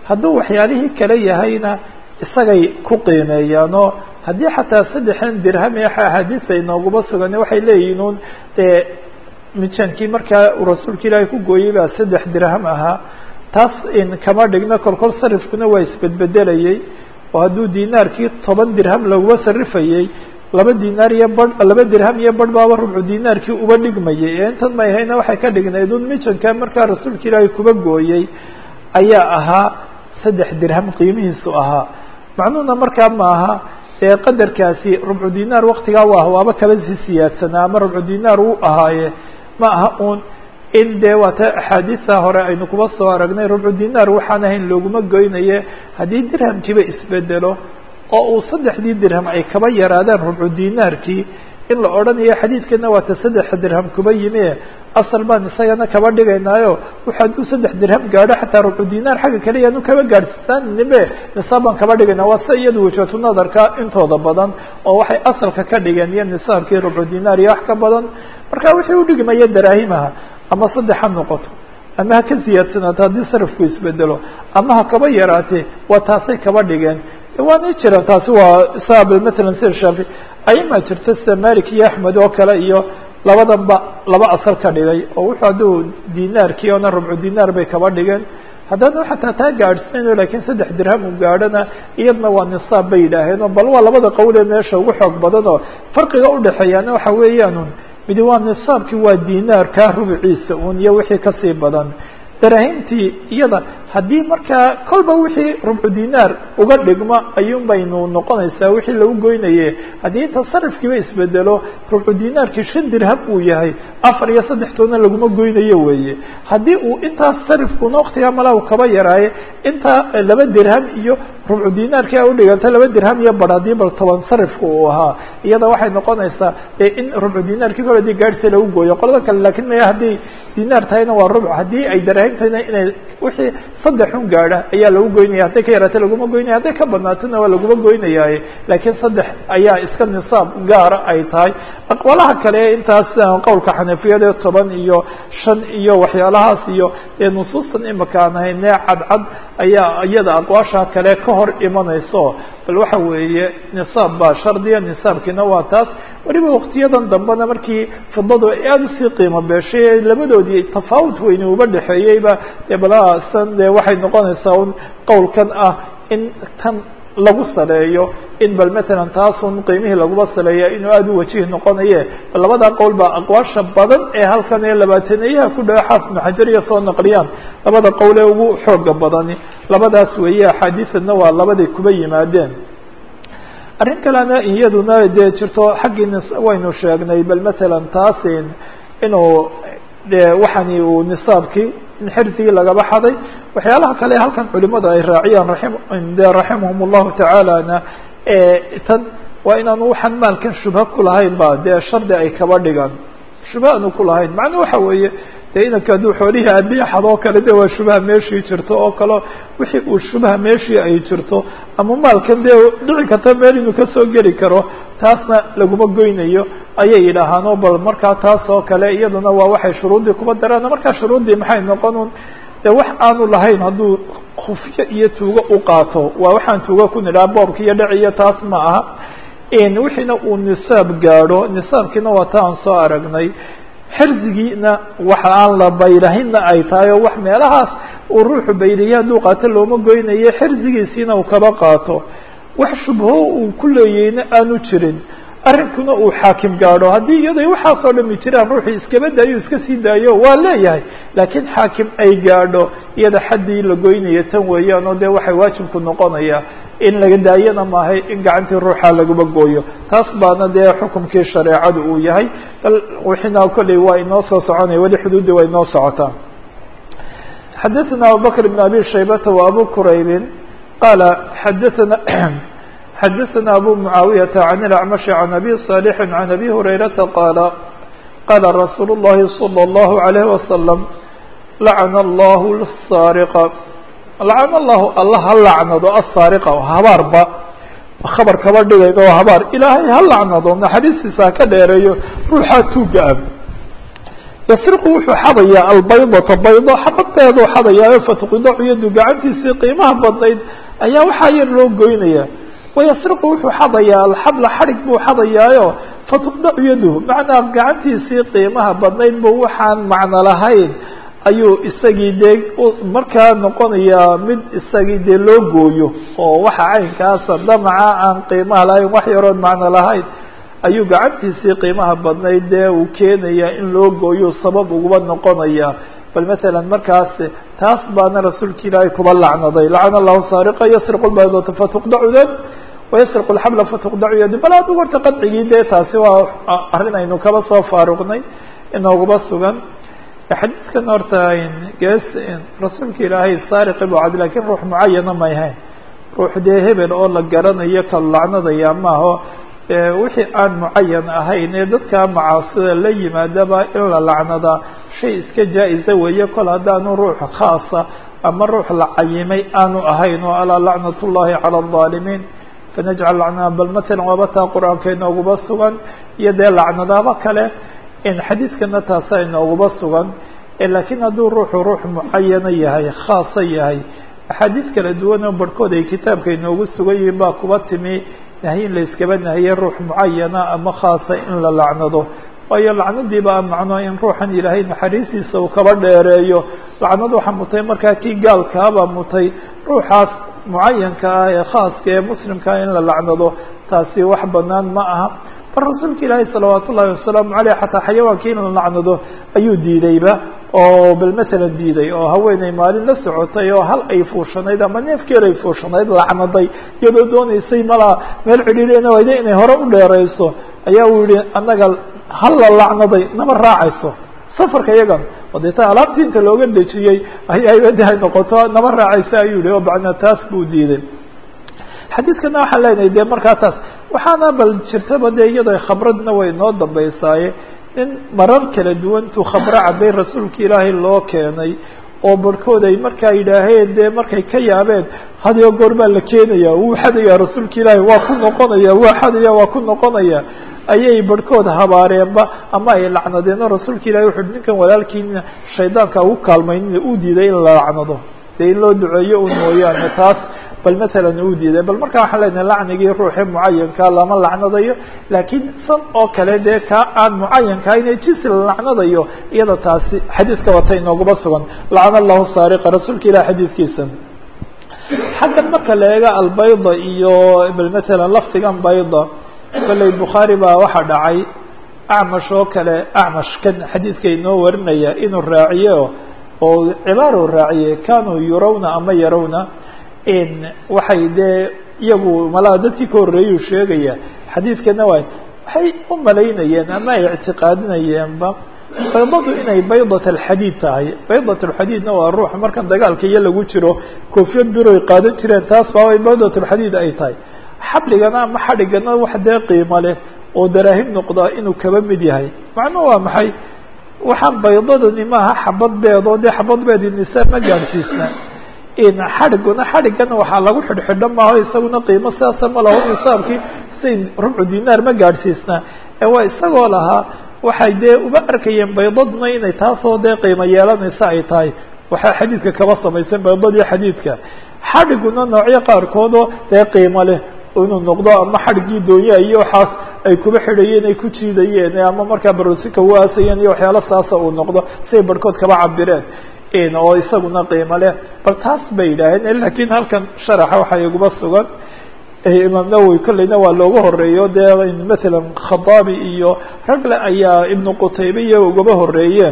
hadduu waxyaalihii kale yahayna isagay ku qiimeeyaanoo haddii xataa saddexan dirham ee axaadiis ay nooguba sugan waxay leeyihiin un dee mijankii markaa uu rasuulka ilaahay ku gooyey baa saddex dirham ahaa taas in kama dhigno kolkol sarifkuna waa isbedbedelayey oo hadduu dinaarkii toban dirham laguba sarifayey laba dinaar iyo badh laba dirham iyo badh baaba rubcu dinaarkii uba dhigmayay ee intan may hayna waxay ka dhignayd un mijanka markaa rasuulka ilaahay kuba gooyey ayaa ahaa saddex dirham qiimihiisu ahaa macnuhuna markaa ma aha ee qadarkaasi rubcu dinaar waktigaa waa waaba kaba sii siyaadsanaa ama rubcu dinaar uu ahaaye ma aha un in dee waata axaadiista hore aynu kuba soo aragnay rubcu dinaar waxaan ahayn looguma goynaye haddii dirhamkiiba isbedelo oo uu saddexdii dirham ay kaba yaraadaan rubcu dinaarkii in la odhanayo xadiidkana waata saddex dirham kuba yimi asal baan isagana kaba dhigaynaayo wuxu hadduu saddex dirham gaadho xataa rubcu dinaar xagga kale yaanu kaba gaadhsiisaanbe nisaab baan kaba dhigaynaa waa se iyadu wajhatu nadarka intooda badan oo waxay asalka ka dhigeen iyo nisaabkii rubcu dinaar iyo wax ka badan marka wixii udhigmaya daraahimaha ama saddex ha noqoto ama ha ka siyaadsanaato haddii sarifku isbedelo ama ha kaba yaraatee waa taasay kaba dhigeen waana jiraan taasi waa saab matalan sida shaafi ayma jirta sida malik iyo axmed oo kale iyo labadanba laba asal ka dhigay oo wuxuu hadduu dinaarkii oona rubcu dinaar bay kaba dhigeen haddana xataa taa gaadhsiinayo lakiin saddex dirham u gaadhana iyadna waa nisaab bay yidhaaheen oo bal waa labada qowle meesha ugu xoog badan oo farqiga udhexeeyaana waxa weeyaan un midi waa nisaabkii waa dinaarka rubciisa un iyo wixii kasii badan darahimtii iyada haddii markaa kolba wixii rubcu dinaar uga dhigmo ayuun baynu noqonaysaa wixii lagu goynaye haddii inta sarifkiiba isbedelo rubcu dinaarkii shan dirham uu yahay afar iyo saddex toona laguma goynayo weeye haddii uu intaas sarifkuna waktigaa malaw kaba yaraaye intaa laba dirham iyo rubcu dinaarkii a udhiganta laba dirham iyo bar haddii bal toban sarifka uu ahaa iyada waxay noqonaysaa in rubcu dinaarkii kol hadii gaadhsi lagu gooyo qolada kale lakin maya hadday dinaar tahayna waa rubc haddii ay darahimtayna inay wixii saddexun gaadha ayaa lagu goynaya hadday ka yaraata laguma goynaya hadday ka badnaatana waa laguma goynayaaye laakiin saddex ayaa iska nisaab gaara ay tahay aqwalaha kale intaas qowlka xanafiyada toban iyo shan iyo waxyaalahaas iyo ee nusuustan imika aan hayne cadcad ayaa iyada aqwaasha kale ka hor imanayso bal waxa weeye nisaab baa shardiya nisaabkiina waa taas weliba waktiyadan dambena markii fidadu ay aada usii qiimo beeshay labadoodii tafaawut weyne uba dhexeeyeyba dee balaasan dee waxay noqonaysaa un qowlkan ah in tan lagu saleeyo in bal matalan taasun qiimihii laguba saleeya inuu aada u wajihi noqonaye bal labadaa qowl baa aqwaasha badan ee halkan ee labaataneeyaha ku dhawa xaafid ibnu xajar iyo soo naqliyaan labada qowl ee ugu xooga badani labadaas weeye axaadiisadna waa labaday kuba yimaadeen arrin kalena iyaduna dee jirto xaggii nis waynu sheegnay bal matalan taasin inuu de waxani uu nisaabkii in xirsigii lagaba xaday waxyaalaha kale halkan culimada ay raaciyaan raim de raximahum allahu tacaalana tan waa inaanu waxaan maalkan shubha kulahayn ba dee shardi ay kaba dhigaan shubha aanu kulahayn macnuu waxa weeye de inanka hadduu xoolihii abiixad oo kale de waa shubha meeshii jirto oo kale wixii uu shubha meeshii ay jirto ama maalkan dee dhici karta meel inuu kasoo geli karo taasna laguma goynayo ayay yidhaahaan oo bal markaa taas oo kale iyaduna waa waxay shuruuddii kuba daraan markaa shuruuddii maxay noqon un de wax aanu lahayn hadduu khufyo iyo tuugo u qaato waa waxaan tuugo ku nidhaha boobka iyo dhaci iyo taas ma aha wixiina uu nisaab gaadho nisaabkiina waa ta aan soo aragnay xirzigiina waxa aan la bayrahinna ay tahay oo wax meelahaas uu ruuxu bayriya hadduu qaato looma goynayo xirzigiisiina uu kaba qaato wax shubho uu ku leeyahayna aanu jirin arrinkuna uu xaakim gaadho haddii iyaday waxaasoo dhami jiraan ruuxii iskaba daayo iska sii daayo waa leeyahay laakiin xaakim ay gaadho iyada xaddii la goynaya tan weeyaan oo dee waxay waajibku noqonaya in laga daayana maahay in gacantii ruuxa laguma gooyo taas baana dee xukumkii shareecadu uu yahay bal wixina kolley waa inoo soo soconaya weli xuduudii waa inoo socotaa xadaثna abubakr بn abi shaybata wa abu quraybin qala xadaثna xadaثna abu mucaawiyaةa can اlacmashi can abi صaalixi can abi hurayrata qaala qala rasuul الlahi salى الlahu عalayh wasalam lacana allah الsaariqa lacana allahu alla ha lacnado asaariqa habaarba khabar kaba dhigayda oo habaar ilaahay ha lacnado naxariistiisa ha ka dheereeyo ruuxaa tuuga ab yasriqu wuxuu xadayaa albaydata baydo xabadteedu xadayaayo fatuqdacu yadu gacantiisii qiimaha badnayd ayaa waxaa yar loo goynaya wayasriqu wuxuu xadayaa alxabla xadhig buu xadayaayo fatuqdacu yaduhu macnaa gacantiisii qiimaha badnayd bu waxaan macno lahayn ayuu isagii dee markaa noqonayaa mid isagii dee loo gooyo oo waxa caynkaasa damaca aan qiimaha lahayn wax yaroon macno lahayn ayuu gacantiisii qiimaha badnayd dee uu keenaya in loo gooyo sabab uguba noqonaya bal masalan markaas taas baana rasuulka ilaahay kuba lacnaday lacana allahu saariqa yasriqu lbaydata fatuqdacu yad wayasriqu alxabla fatuqdacu yadi bal adigu horta qadcigii dee taasi waa arrin aynu kaba soo faaruqnay inooguba sugan xadiidkan horta gees rasuulka ilaahay saariqi bu cad lakin ruux mucayana may hayn ruux dee hebel oo la garanayo ka lacnadaya maaho wixii aan mucayan ahayn ee dadka macaasida la yimaadaba in la lacnadaa shay iska jaa-isa weeye kol haddaanu ruux khaasa ama ruux la cayimay aanu ahayn oo alaa lacnat ullahi cala alظaalimiin fanajcal lacnaa bal matalan waaba taa qur-aanka inooguba sugan iyo dee lacnadaaba kale in xadiidkana taasa inooguba sugan laakiin hadduu ruuxu ruux mucayana yahay khaasa yahay axaadiis kala duwan oo barhkood ay kitaabka inoogu sugan yihiin baa kuba timi nahyin la iskaba nahiye ruux mucayana ama khaasa in la lacnado waayo lacnadiiba a macno in ruuxan ilaahay naxariistiisa uu kaba dheereeyo lacnad waxaa mutay markaa kii gaalkaabaa mutay ruuxaas mucayanka ah ee khaaska ee muslimkaa in la lacnado taasi wax banaan ma aha bal rasuulka ilaahay salawaat ullahi wasalaamu caleyh xataa xayawaankii in la lacnado ayuu diidayba oo bal matalan diiday oo haweeney maalin la socotay oo hal ay fuushanayd ama neefkeer ay fuushanayd lacnaday iyadoo doonaysay malaa meel cidhiidhina wayda inay hore u dheereyso ayaa uu yihi annaga hal la lacnaday nama raacayso safarka iyagan oo deeta alaabtii inta looga dejiyey ayaydahay noqoto nama raacaysa ayuu yihi oo bacna taas buu diiday xadiidkana waxaan leenahay dee markaa taas waxaana bal jirtaba dee iyadoo khabradna way noo dambeysaaye in marar kala duwan intuu khabro cabay rasuulka ilaahay loo keenay oo barhkood ay markaa yidhaaheen dee markay ka yaabeen hadiyo goor baa la keenaya wuu xadaya rasuulka ilaahay waa ku noqonaya waa xadaya waa ku noqonaya ayay barhkood habaareenba ama ay lacnadeeno rasuulka ilahay wuxu ninkan walaalkiina shaydaanka ugu kaalmaynina uu diiday in la lacnado dee in loo duceeyo un mooyaane taas bal matalan uu diiday bal markaa waxaan leenahay lacnigii ruuxii mucayanka lama lacnadayo laakiin san oo kale dee kaa aan mucayanka inay jinsi la lacnadayo iyada taasi xadiiska wata inooguma sugan lacana allahu saariqa rasuulka ilahi xadiidkiisa xaggan marka la eega albayda iyo bal matalan lafdigan bayda koley bukhaari baa waxaa dhacay acmash oo kale acmash kan xadiidka inoo warinaya inuu raaciyo oo cibaaro raaciye kanuu yurawna ama yarawna in waxay dee iyagu malaa dadkii ka horreeyuu sheegaya xadiidkana waay waxay u malaynayeen ama ay ictiqaadinayeenba baydadu inay baydat alxadiid tahay baydat alxadiidna waa ruux markan dagaalka iyo lagu jiro koofiyad biroy qaadan jireen taas baabay baydat alxadiid ay tahay xabligana ama xadhigana wax dee qiimo leh oo daraahim noqdaa inuu kaba mid yahay macnuhu waa maxay waxaan baydadani maaha xabad beed oo dee xabad beed inisa ma gaadhsiisna in xadhiguna xadhigana waxaa lagu xidhxidho maaho isaguna qiimo sidaasa ma laho nisaabkii say rubcu dinaar ma gaadhsiisna ee waa isagoo lahaa waxay dee uba arkayeen baydaduna inay taasoo dee qiimo yeelanaysa ay tahay waxaa xadiidka kaba samaysan baydadii xadiidka xadhiguna noocyo qaarkoodoo dee qiimo leh inuu noqdo ama xadhigii doonyaha iyo waxaas ay kuba xidhayeen ay ku jiidayeen ama markaa barosika waasayeen iyo waxyaalo saasa uu noqdo siay barhkood kaba cabireen oo isaguna qiimo leh bal taas bay yidhaaheen lakiin halkan sharaxa waxaa iguba sugan imaam nawowi kolleyna waa looga horeeyo dee matalan khadaabi iyo ragle ayaa ibnu qutaybe iyo ugaba horeeyeen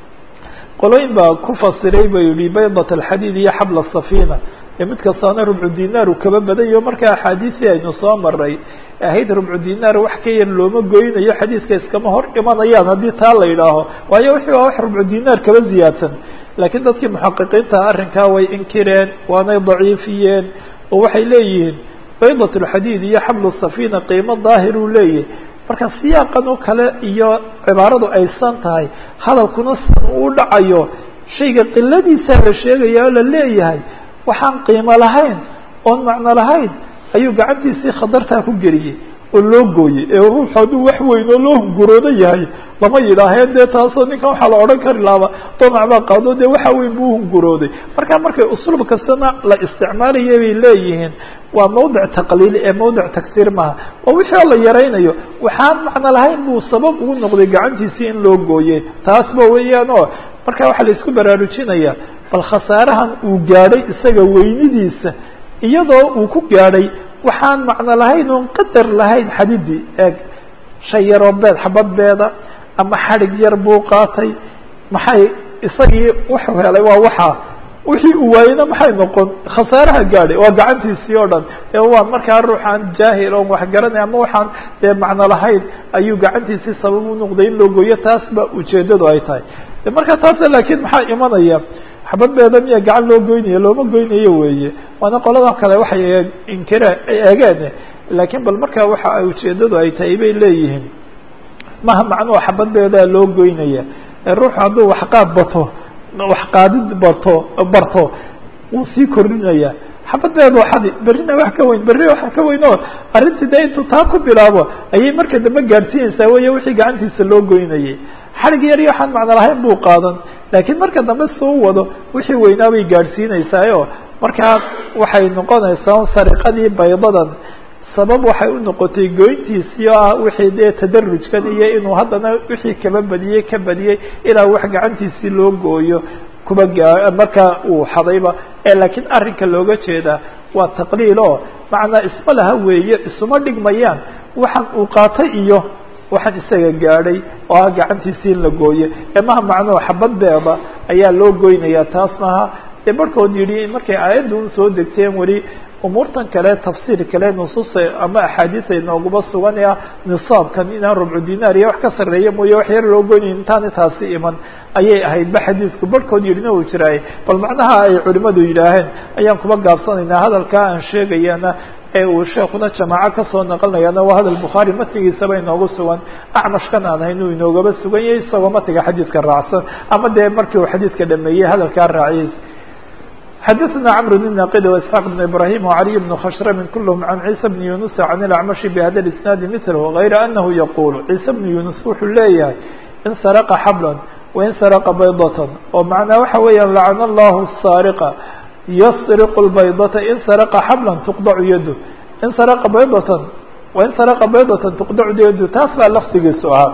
qolooyin baa ku fasiray ba yihi baydat alxadiid iyo xabla safina mid kastaana rubcu dinaar uu kaba badayo marka axaadiisii aynu soo maray ahayd rubcu dinaar wax ka yar looma goynayo xadiiska iskama hor imanayaan haddii taa la yidhaaho waayo wixii waa wax rubcu dinaar kaba ziyaadsan laakiin dadkii muxaqiqiinta arrinkaa way inkireen waanay daciifiyeen oo waxay leeyihiin baydat alxadiid iyo xablu safina qiimo daahir uu leeyahay marka siyaaqan oo kale iyo cibaaradu aysan tahay hadalkuna san uu dhacayo shayga qiladiisa la sheegaya oo la leeyahay waxaan qiimo lahayn oon macno lahayn ayuu gacantiisii khatartaa ku geliyey oo loo gooyey ee ruux hadduu wax weyn oo loo hunguroodo yahay lama yidhaaheen dee taasoo ninkan waxaa la odhan kari laaba damac baa qaado dee waxa weyn buu uhungurooday marka markay usluub kastana la isticmaalaya bay leeyihiin waa mawdic taqliil ee mawdic tagsiir maaha oo wixii oo la yaraynayo waxaan macno lahayn buu sabab ugu noqday gacantiisii in loo gooye taasba weeyaan oo marka waxaa la isku baraarujinaya bal khasaarahan uu gaadhay isaga weynidiisa iyadoo uu ku gaadhay waxaan macno lahayn oon qadar lahayn xadidii eeg shay yaroo beed xabad beeda ama xadhig yar buu qaatay maxay isagii wuxuu helay waa waxaa wixii uu waayena maxay noqon khasaaraha gaadhay waa gacantiisii oo dhan ee waa markaa ruuxaan jaahil oon wax garanay ama waxaan dee macno lahayn ayuu gacantiisii sabab u noqday in loo gooyo taas ba ujeedadu ay tahay marka taas laakiin maxaa imanaya xabad beeda miya gacan loo goynayo looma goynayo weeye waana qolada kale waxay inkira eegeen laakiin bal markaa waxa ay ujeedadu ay tahay bay leeyihiin maha macnuhu xabad beedaa loo goynaya ruuxu hadduu wax qaad bato wax qaadid barto barto wuu sii kordhinaya xabad beed waxadi berrina wax ka weyn berri wax ka weyn oo arrintii dee intuu taa ku bilaabo ayay marka dambe gaadhsiinaysaa weeye wixii gacantiisa loo goynayay xarig yar iyo waxaan macno lahayn buu qaadan laakiin marka dambe soo wado wixii weynaa bay gaadhsiinaysaayo markaa waxay noqonaysaa sariqadii baydadan sabab waxay u noqotay goyntiisii oo ah wixii dee tadarujkan iyo inuu haddana wixii kaba badiyey ka badiyey ilaa wax gacantiisii loo gooyo kuba gaa markaa uu xadayba ee laakiin arrinka looga jeedaa waa taqliil oo macnaa isma laha weeye isuma dhigmayaan waxaan uu qaatay iyo waxaan isaga gaadhay oo ah gacantiisii in la gooye ee maha macnuhu xabad beeda ayaa loo goynayaa taas maaha dee barhkood yidhi markay aayadda un soo degteen weli umuurtan kale tafsiir kale nusuus ama axaadiis ay nooguba suganaya nisaabkan inaan rubcu dinaar iyo wax ka sarreeya mooye wax yar loo goynay intaani taasi iman ayay ahayd ba xadiisku barhkood yidhina uu jiraay bal macnaha ay culimadu yidhaaheen ayaan kuba gaabsanaynaa hadalkaa aan sheegayana ee uu sheekuna jamaaco kasoo naqlinayana waa hadal bukhaari matnigiisaba inoogu sugan acmashkan aan hayn uu inoogaba sugan yahay isagoo matiga xadiidka raacsan ama dee markii uu xadiidka dhameeyey hadalkaa raaciyay xdثna cمر بن ناqd واسحاq بن إبراهيم وعلي بن khشhrم كلهم عن عيسى بن يونس عن الأعمش بhda الاسناaد مثله غayr أنه يقول عيسى بن يونس wuxuu leeyahay in sرقa xبلا وin sرقa bayضة oo macnaa waxa weeya لacن الlah الsاaرقa ysرق الbayضة in sرقa xبلا تqطع yad in sرقa bayضة وin sرقa bayضة تqطع yad taas baa lafdigiisu ahaa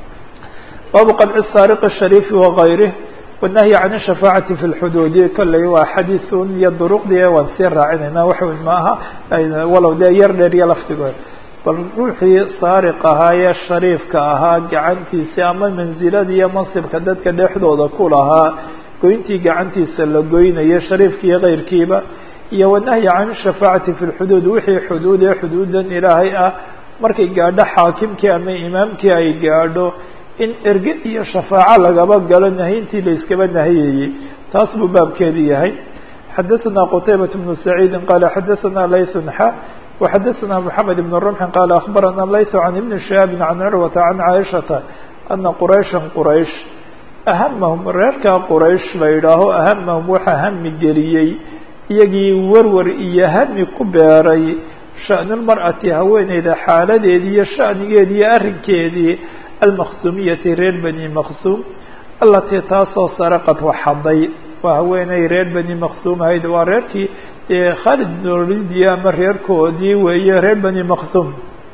baabu qطع الsاaرق الشhريف وغayrه والنهي عن الشhفاعة في الحدود kolley waa xadيث iyo drqdi waan sii raacinayna wax weyn ma aha walow dee yar dheer iyo laftigood bal ruuxii saariq ahaa ee shariifka ahaa gacantiisi ama manziladii iyo mansibka dadka dhexdooda ku lahaa goyntii gacantiisa la goynayo shariifki iyo keyrkiiba iyo والنهي عن الشhفاعة في الحدود wixii xuduud ee xuduudan ilaahay ah markay gaadho xaakimkii ama imaamkii ay gaadho in erge iyo shafaaco lagaba galo nahyintii la iskaba nahiyayey taas buu baabkeedii yahay xadaثna qtaybaة بن سacيidi qala xadaثna layث xa وxadaثna mحamed بن رمح qala aخbarana layث عan iبn شhihaabi عan curwata عan caaشhaةa ana qurayشha quraysh ahamahum reerkaa quraysh la yidhaaho ahamahum waxaa hami geliyey iyagii warwar iyo hami ku beeray shaأن الmarأati haweeneyda xaaladeedii iyo shanigeedii iyo arrinkeedii almaqsumiyati reer bani maqsum alatii taasoo saraqad waxaday waa haweeney reer bani maqsum ahayd waa reerkii khalid noridiya ama reerkoodii weeye reer bani maqsum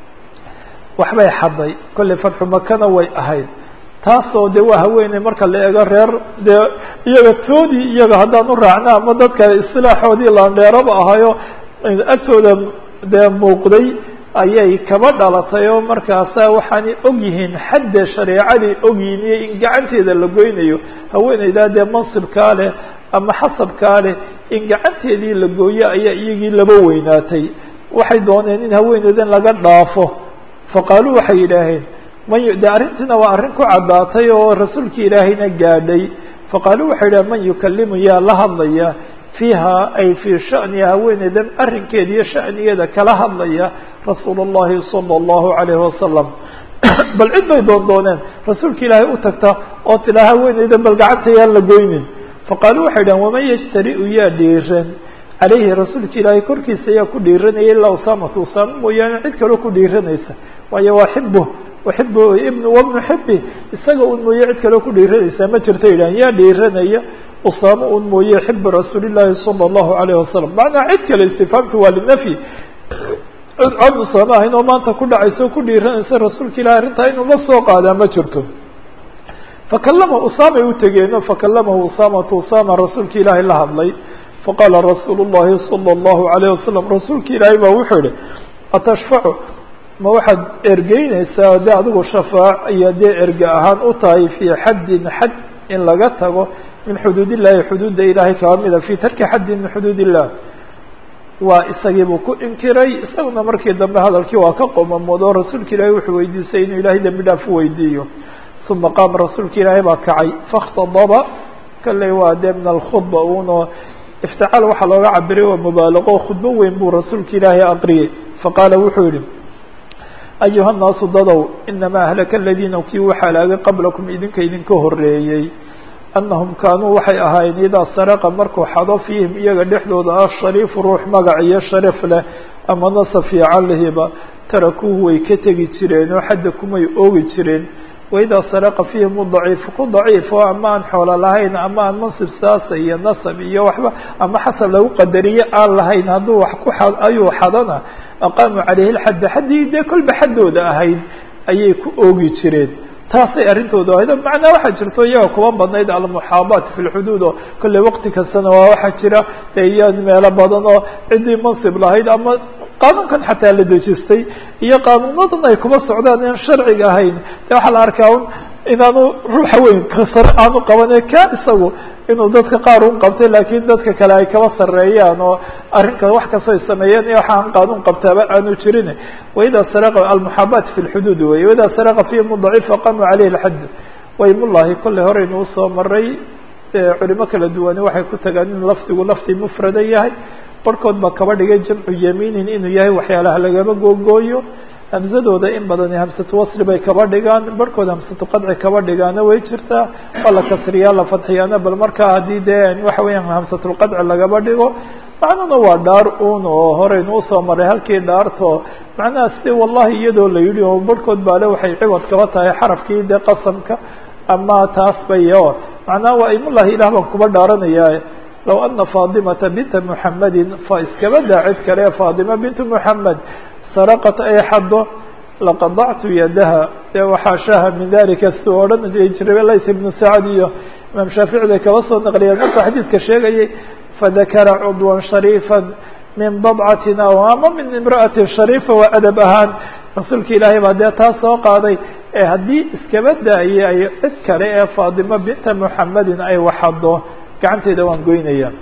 waxbay xaday kolley fatxu makana way ahayd taasoo de waa haweeney marka la eego reer dee iyaga toodii iyaga haddaan u raacna ama dadka isilaaxoodii laandheeraba ahayo agtooda dee muuqday ayay kaba dhalatay oo markaasa waxaanay og yihiin xadda shareecaday og yihiin iyo in gacanteeda la goynayo haweeneydaa dee mansibkaa leh ama xasabkaa leh in gacanteedii la gooyo ayaa iyagii laba weynaatay waxay dooneen in haweeneydan laga dhaafo faqaaluu waxay yidhaaheen man de arrintiina waa arrin ku caddaatay oo rasuulkii ilaahayna gaadhay faqaaluu waxay yidhaheen man yukalimu yaa la hadlaya fiiha ay fii shaniha haweeneydan arrinkeeda iyo shanigeeda kala hadlaya rasuul الlahi salى الlahu عalayhi wasalam bal cid bay doon dooneen rasuulka ilaahay u tagta oo tilaa haweeneydan bal gacanta yaan la goynin faqaaluu waxay dhahen waman yajtari-u yaa dhiiran calayhi rasuulka ilaahay korkiisa ayaa ku dhiiranayay ilaa usaamata usaama mooyaane cid kaloo ku dhiiranaysa waayo waa xibu waxibu ibn wabnu xibi isaga un mooye cid kaloo ku dhiiranaysa ma jirta yidhahan yaa dhiiranaya usaama un mooye xibu rasuulillaahi sala allahu alayh wasalam macnaa cid kale istifaamtu waa linafyi cod usaama ahayn oo maanta ku dhacaysa oo ku dhiiranaysa rasuulka ilahi arrintaa inuu la soo qaadaa ma jirto fakalama usaamay u tegeeno fakalamahu usaamatu usaama rasuulka ilaahay la hadlay faqaala rasuulu llahi sala allahu alayh wasalam rasuulka ilaahay baa wuxuu yihi atashfacu ma waxaad ergeynaysaa dee adigu shafaac iyo dee erge ahaan u tahay fii xaddin xad in laga tago min xuduud illahi xuduudda ilaahay kaba mida fii tarki xaddin min xuduud illah waa isagiibuu ku inkiray isaguna markii dambe hadalkii waa ka qomamoodo rasuulka ilaahay wuxuu weydiisay inuu ilaahay dembi dhaaf u weydiiyo uma qaama rasuulka ilaahay baa kacay fakhtadaba kalley waa dee min alkhudba uunoo ifticaal waxaa looga cabiray waa mubaalaqo khudbo weyn buu rasuulka ilaahay aqriyay faqaala wuxuu yihi ayuha nnaasu dadow inamaa ahlaka aladiina kii u halaagay qablakum idinka idinka horeeyey annahum kaanuu waxay ahaayeen idaa saraqa markuu xado fiihim iyaga dhexdooda ah shariifu ruux magac iyo sharaf leh ama nasab fiican lehiba tarakuuhu way ka tegi jireen oo xadda kumay oogi jireen waidaa saraqa fiihim daciif ku daciif oo ama aan xoolo lahayn ama aan mansib saasa iyo nasab iyo waxba ama xasab lagu qadariye aan lahayn hadduu wax ku a ayuu xadana aqaamuu calayhi lxadda xaddii dee kolba xaddooda ahayd ayay ku oogi jireen taasay arrintooda ahayd macnaa waxaa jirto iyaga kuba badnayd almuxaabaat fi lxuduud oo kolley waqti kastana waa waxaa jira dee iyo meelo badan oo ciddii mansib lahayd ama qaanuunkan xataa la dejistay iyo qaanuunadan ay kuba socdaan in sharciga ahayn de waxaa la arkaa un inaanu ruuxa weyn ka sare aanu qabane ka isagu inuu dadka qaar un qabtay laakiin dadka kale ay kaba sareeyaan oo arrinka wax kastoo ay sameeyeen iyo waxa aan qaanuun qabtaaba aanu jirin waidaa saraqa almuxaabaat fi lxuduud wey waidaa saraqa fihim daciif aqamuu caleyhi lxadd waymullahi kolley horeynu usoo maray culimo kala duwani waxay ku tagaan in lafdigu lafdi mufrada yahay barhkood baa kaba dhigay jamcu yamiinin inuu yahay waxyaalaha lagaba googooyo hamsadooda in badani hamsatu wasri bay kaba dhigaan barhkood hamsatu qadci kaba dhigaana way jirtaa waa la kasriyaa la fadxiyaana bal markaa haddii dee waxa weeyaan hamsatulqadci lagaba dhigo macnuna waa dhaar un oo horeynu usoo maray halkii dhaarto macnaha si wallahi iyadoo la yidhi oo barhkood baale waxay ciwad kaba tahay xarafkii dee qasamka ama taas bay o macnaha waa imullahi ilaah baan kuba dhaaranayaa low ana faadimata binta muxamedin fa iskaba daa cid kale faadima bintu muxamed saraqat ay xaddo laqadactu yadaha dee waxaashaha min dalika si odhan jiray lays ibnu sacad iyo imaam shaafici bay kaba soo naqliyeen markuu xadiidka sheegayay fadakara cudwan shariifa min badcatina ama min imra'atin shariifa waa adab ahaan rasuulka ilaahay baa dee taas soo qaaday ee haddii iskaba daayay ay cid kale ee faadima binta muxamedin ay waxaddo gacanteeda waan goynaya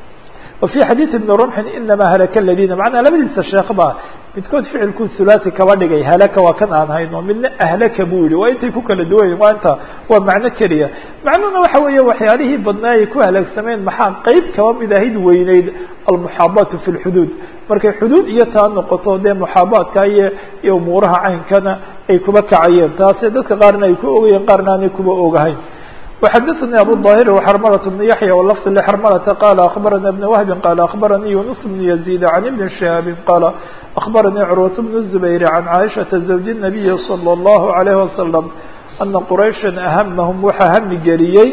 وفي xadيiث بن رمح inama hlk الذيna manaa labadiisa sheekh ba midkood ficilku hulaaثi kaba dhigay halaka waa kan aan hayno midna ahlaka buu yihi waa intay ku kala duwanyiin waa inta waa macno keliya macnuhuna waxa weeye waxyaalihii badnaayay ku halaagsameen maxaa qeyb kaba mid ahayd weyneyd almuxaabaatu fi lxuduud markay xuduud iyo taa noqoto dee muxaabaadka iyo iyo umuuraha caynkana ay kuba kacayeen taase dadka qaarna ay ku ogayeen qaarna aanay kuba ogahayn وxdثnي أbو الظاهر وxرملة بن يحيى واللفظ لحرملة قال أخبرنا بن وهب قال أخبرني يونس بن يزيد عن بن شهاب قال أخبرني عروة بن الزبير عن عائشة زوج النبي صلى الله عليه وسلم أن قريشا أهمهم waxa hmi geliyey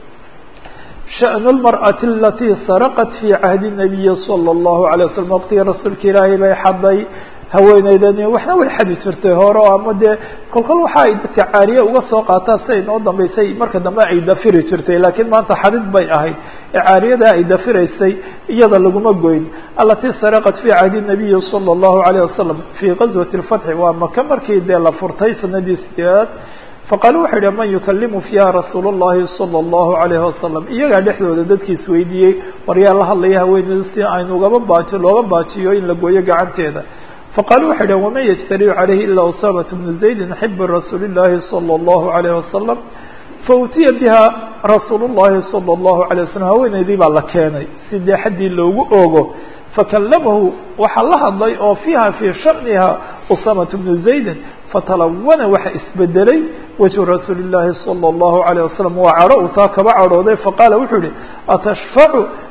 شhأن المرأة التي سرقت في عهد النبي صلى الله عليه وسلم وqtigii رasuulka ilaahay bay xaday haweeneydani waxna way xadi jirtay hore oo ama dee kolkol waxa ay dadka caariye uga soo qaataa siay noo dambeysay marka dambe ay dafiri jirtay laakiin maanta xadid bay ahayd ee caariyada ay dafiraysay iyada laguma goyn alatii saraqat fi cahdi nabiyi sala allahu alayh wasalam fii gazwati lfatxi waa maka markii dee la furtay sanadii sideedaad faqaalu waxay yihi man yukalimu fiiha rasuulu llahi sala allahu alayhi wasalam iyagaa dhexdooda dadkiis weydiiyey war yaa la hadlaya haweeneyda si aynu ugaba baaji looga baajiyo in la gooyo gacanteeda faqالوا waxay dhahn وman yجترiع عaليهi ilا أسامة بن زaيد حب رasuuل اللahi صلى الله عليه وسلم faأtiya biha rasuul الlahi صلى الله عليه وسلم haweeneydii baa la keenay si dee xaddii loogu oogo fakalamahu waxaa la hadlay oo fiiha fii shaأniha أسامة بن زaيد fatalawana waxa isbedelay wجه rasuuli الlahi صلى الله عليه وسلم waa cadho uu taa kaba cadhooday faqaala wuxuu yihi atashفacu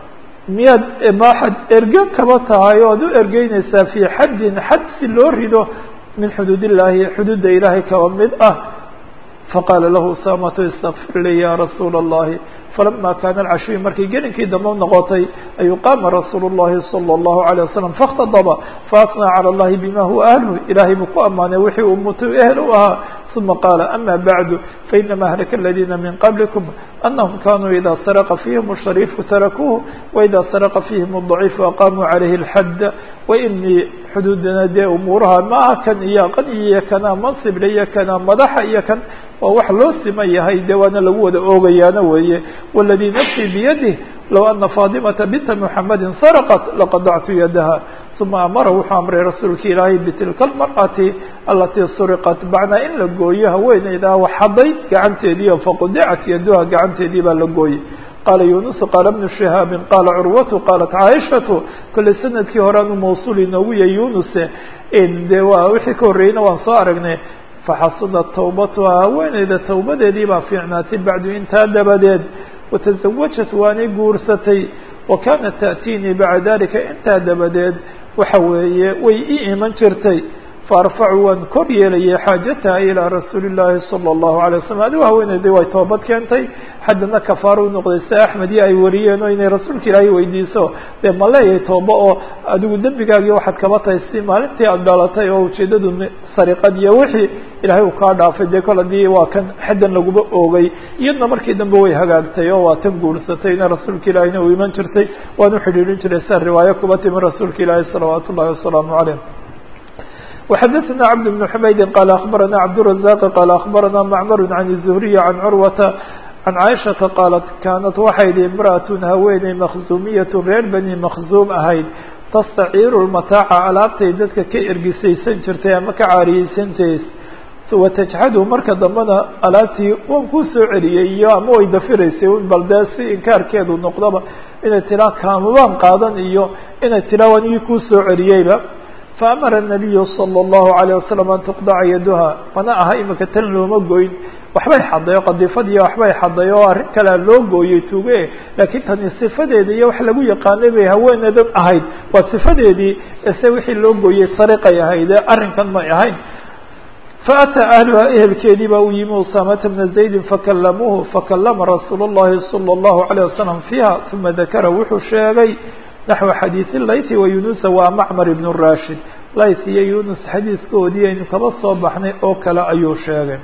miyaad maaxad erge kaba tahay o ad u ergeynaysaa fii xaddin xad si loo rido min xuduud illaahi xuduudda ilaahay kaba mid ah faqaala lahu usaamatu istakfir lii ya rasuula اllahi falama kaana alcashiyu markay gelinkii dambe noqotay ayuu qaama rasuulu llahi salى اllahu عalيه wasalam faاktadaba faasnaa calى اllahi bima huwa ahluh ilaahay buu ku ammaanay wixii uu mutu ehel u ahaa uma qaala ama bacdu fainama ahlaka aladiina min qablikum anahum kanuu ida saraqa fiihim الshariifu tarakuuhu waida saraqa fiihim الضaciifu aqaamuu calayhi اlxadda wainii xuduudana dee umuuraha maaha kan iyo qani iyo kana mansibla iyo kana madaxa iyo kan waa wax loo siman yahay dee waana lagu wada oogayaana weeye waladii nafsii biyadih low ana faadimata binta muxamadi saraqat laqadactu yadaha uma amara wuxuu amray rasuulka ilaahay bitilka almar'ati alatii suriqat bacnaa in la gooyo haweeneydaa waxaday gacanteedii faqudicat yaduha gacanteedii baa la gooyey qaala yunusu qaala bnu shihaabin qaala curwatu qaalat caaishatu kolley sanadkii horeanu mawsuul inoogu yahay yunuse de waa wixii ka horreeyeyna waan soo aragnay faxasunat tawbatuha haweeneyda tawbadeedii baa fiicnaatay bacdu intaa dabadeed watasawajat waanay guursatay wa kaanat ta'tiinii bacda dalika intaa dabadeed waxa weeye way ii iman jirtay faarfacu waan kor yeelayay xaajataha ilaa rasuuli llaahi sala allahu alay wasalam adigu haweeneyday way toobad keentay haddana kafaaro u noqday si axmed iyo ay wariyeen oo inay rasuulka ilaahay weydiiso dee ma leeyahay tooba oo adigu dembigaagii waxaad kaba tahay si maalintii aada dhalatay oo ujeedadu sariqad iyo wixii ilaahay uu kaa dhaafay dee kol haddii waa kan xaddan laguba oogay iyadna markii dambe way hagaagtay oo waa tan guursatayna rasuulka ilaahayna uu iman jirtay waan u xidhiidhin jiray sia riwaayo kuba timi rasuulka ilaahay salawaatu ullahi wasalaamu caleyh. وxdثna cبد بن حmayd qال أخبرnا cبدالرزاq qال أخبرnا معmر عن الزهري عن cروة عن cائشhaةa qاaلت kاnت waxay dhi امرأة haweeney مkزuمية reer bني مkزuم ahayd تstaciir المatاaca alaabtay dadka ka ergisaysan jirtay ama ka caariyeysantays وتجxadu marka dambena alaabtii wan kuu soo celiyey iyo ama way dafiraysay bal dee si inkaarkeedu noqdaba inay tiraa kaamabaan qaadan iyo inay tiraa wanigii kuu soo celiyeyba faamara الnabiyu salى الlahu عalيه wasalam an tuqdaca yaduha mana aha imika tan looma goyn waxbay xaday oo qadiifadiiyo waxbay xaday oo arrin kalea loo gooyey tuuge laakiin tani sifadeedii iyo wax lagu yaqaanay bay haweeneedan ahayd waa sifadeedii ese wixii loo gooyey sariqay ahayd ee arrinkan may ahayn faأtىa ahluha ehelkeedii baa u yimi usaamata bna زaydi fakalamuuhu fakalama rasuul الlahi salى الlahu عalيه wasalam fiiha uma dakara wuxuu sheegay naxو xadiiث laythi wayunusa waa macmar ibn rashid layth iyo yunus xadiiskoodii aynu kaba soo baxnay oo kale ayuu sheegay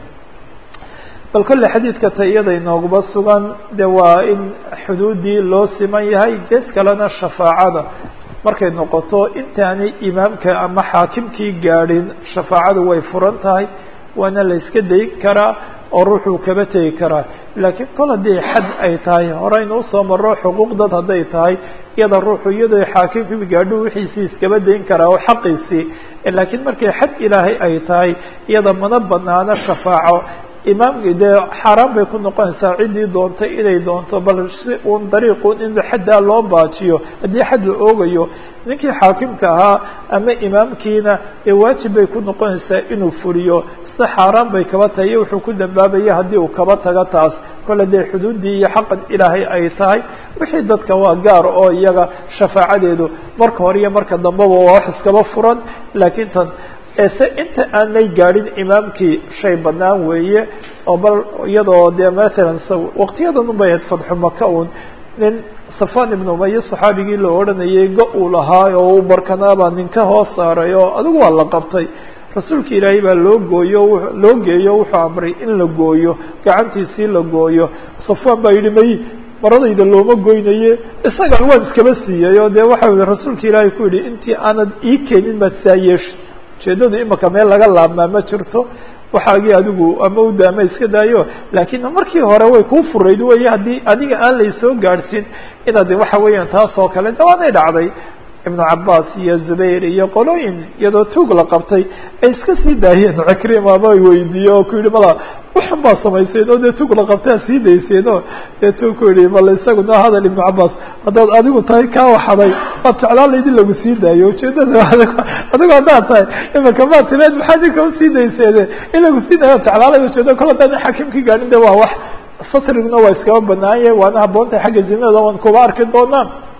bal kolle xadiidka ta iyada inooguba sugan de waa in xuduudii loo siman yahay gees kalena shafaacada markay noqoto intaanay imaamka ama xaakimkii gaadhin shafaacadu way furan tahay waana la iska dayn karaa oo ruuxuu kaba tegi karaa laakiin kol haddii xad ay tahay horeynu usoo maro xuquuq dad hadday tahay iyada ruuxu iyadoo xaakimkii gaadho wixiisii iskaba dayn karaa oo xaqiisii laakiin markay xad ilaahay ay tahay iyada mana banaano shafaaco imaamki dee xaaraan bay ku noqonaysaa ciddii doontay inay doonto bal si uun dariiqun in xaddaa loo baajiyo haddii xad la oogayo ninkii xaakimka ahaa ama imaamkiina ee waajib bay ku noqonaysaa inuu fuliyo sida xaaraan bay kaba tahay iyo wuxuu ku dambaabaya haddii uu kaba tago taas kole dee xuduuddii iyo xaqan ilaahay ay tahay wixii dadka waa gaar oo iyaga shafaacadeedu marka hore iyo marka dambeba waa wax iskaba furan laakiin tan ese inta aanay gaadhin imaamkii shay banaan weeye oo bal iyadoo dee masalan waqtiyadan unbay ahayd fadxu maka un nin safan ibn umaye saxaabigii la odhanayay go uu lahaa oo uu barkanaabaa ninka hoos saaray oo adigu waa la qabtay rasuulka ilaahay baa loo gooyo loo geeyo wuxuu amray in la gooyo gacantiisii la gooyo safwan baa yidhi may maradayda looma goynaye isaga waan iskaba siiyay oo dee waxa ui rasuulka ilaahay ku yidhi intii aanad ii keenin maad saa yeeshi ujeedadu imaka meel laga laabmaa ma jirto waxaagii adigu ama u daama iska daayo laakiin markii hore way kuu furayd wey haddii adiga aan laysoo gaadhsin inaad waxa weeyaan taas oo kale dawaanay dhacday ibnu cabaas iyo zubayr iyo qolooyin iyadoo tuug la qabtay ay iska sii daayeen cikrima ama ay weydiiye oo ku yidhi mala waxan baa samayseen oo dee tuug la qabtay ad sii dayseen oo dee tuug ku yidhi bal isaguna hadal ibnu cabaas haddaad adigu tahay kaa waxaday waad jeclaan layd in lagu sii daayo ujeedada adigu haddaad tahay imaka maad tireed maxaa ninka usii dayseene in lagu sii daayo ad jeclaan lay ujeeda kol haddaan xaakimkii gaadhin de waa wax satriguna waa iskaba banaanye waana haboontahay xagga zinada waan kuba arki doonaa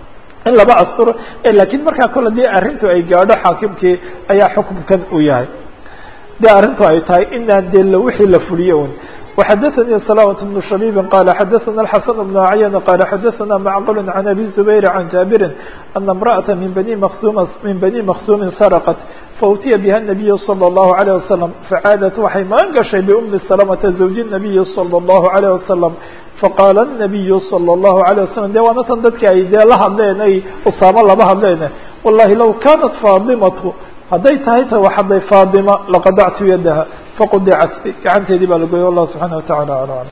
in laba asturo lakiin markaa kole dee arrintu ay gaadho xaakimkii ayaa xukumkan u yahay dee arrintu ay tahay inaan dee wixii la fuliyo un وxdثnي سلاوة بن شhبيب qال xdثna الحسن بن عyن qال xdثna معqل عن أbي زبير عن جابر أن امرأة من بني مخزوم من بني مخزوم سرقت فأتيa بها النبي صلى الله عليه وسلم فعاadت waxay magan gashay بأم سلمة زوج النبي صلى الله عليه وسلم فqاl النبي صلى الله عليه وسلم de waana tan dadki ay dee la hadleen ay usaamo laba hadleen والlahi low kanت فاطمة hadday tahay ta waxaday فاطمة لaqadعtu yadaha faqudcat gacanteedii baa lagoyay والله سبحانه وتعالى أعلم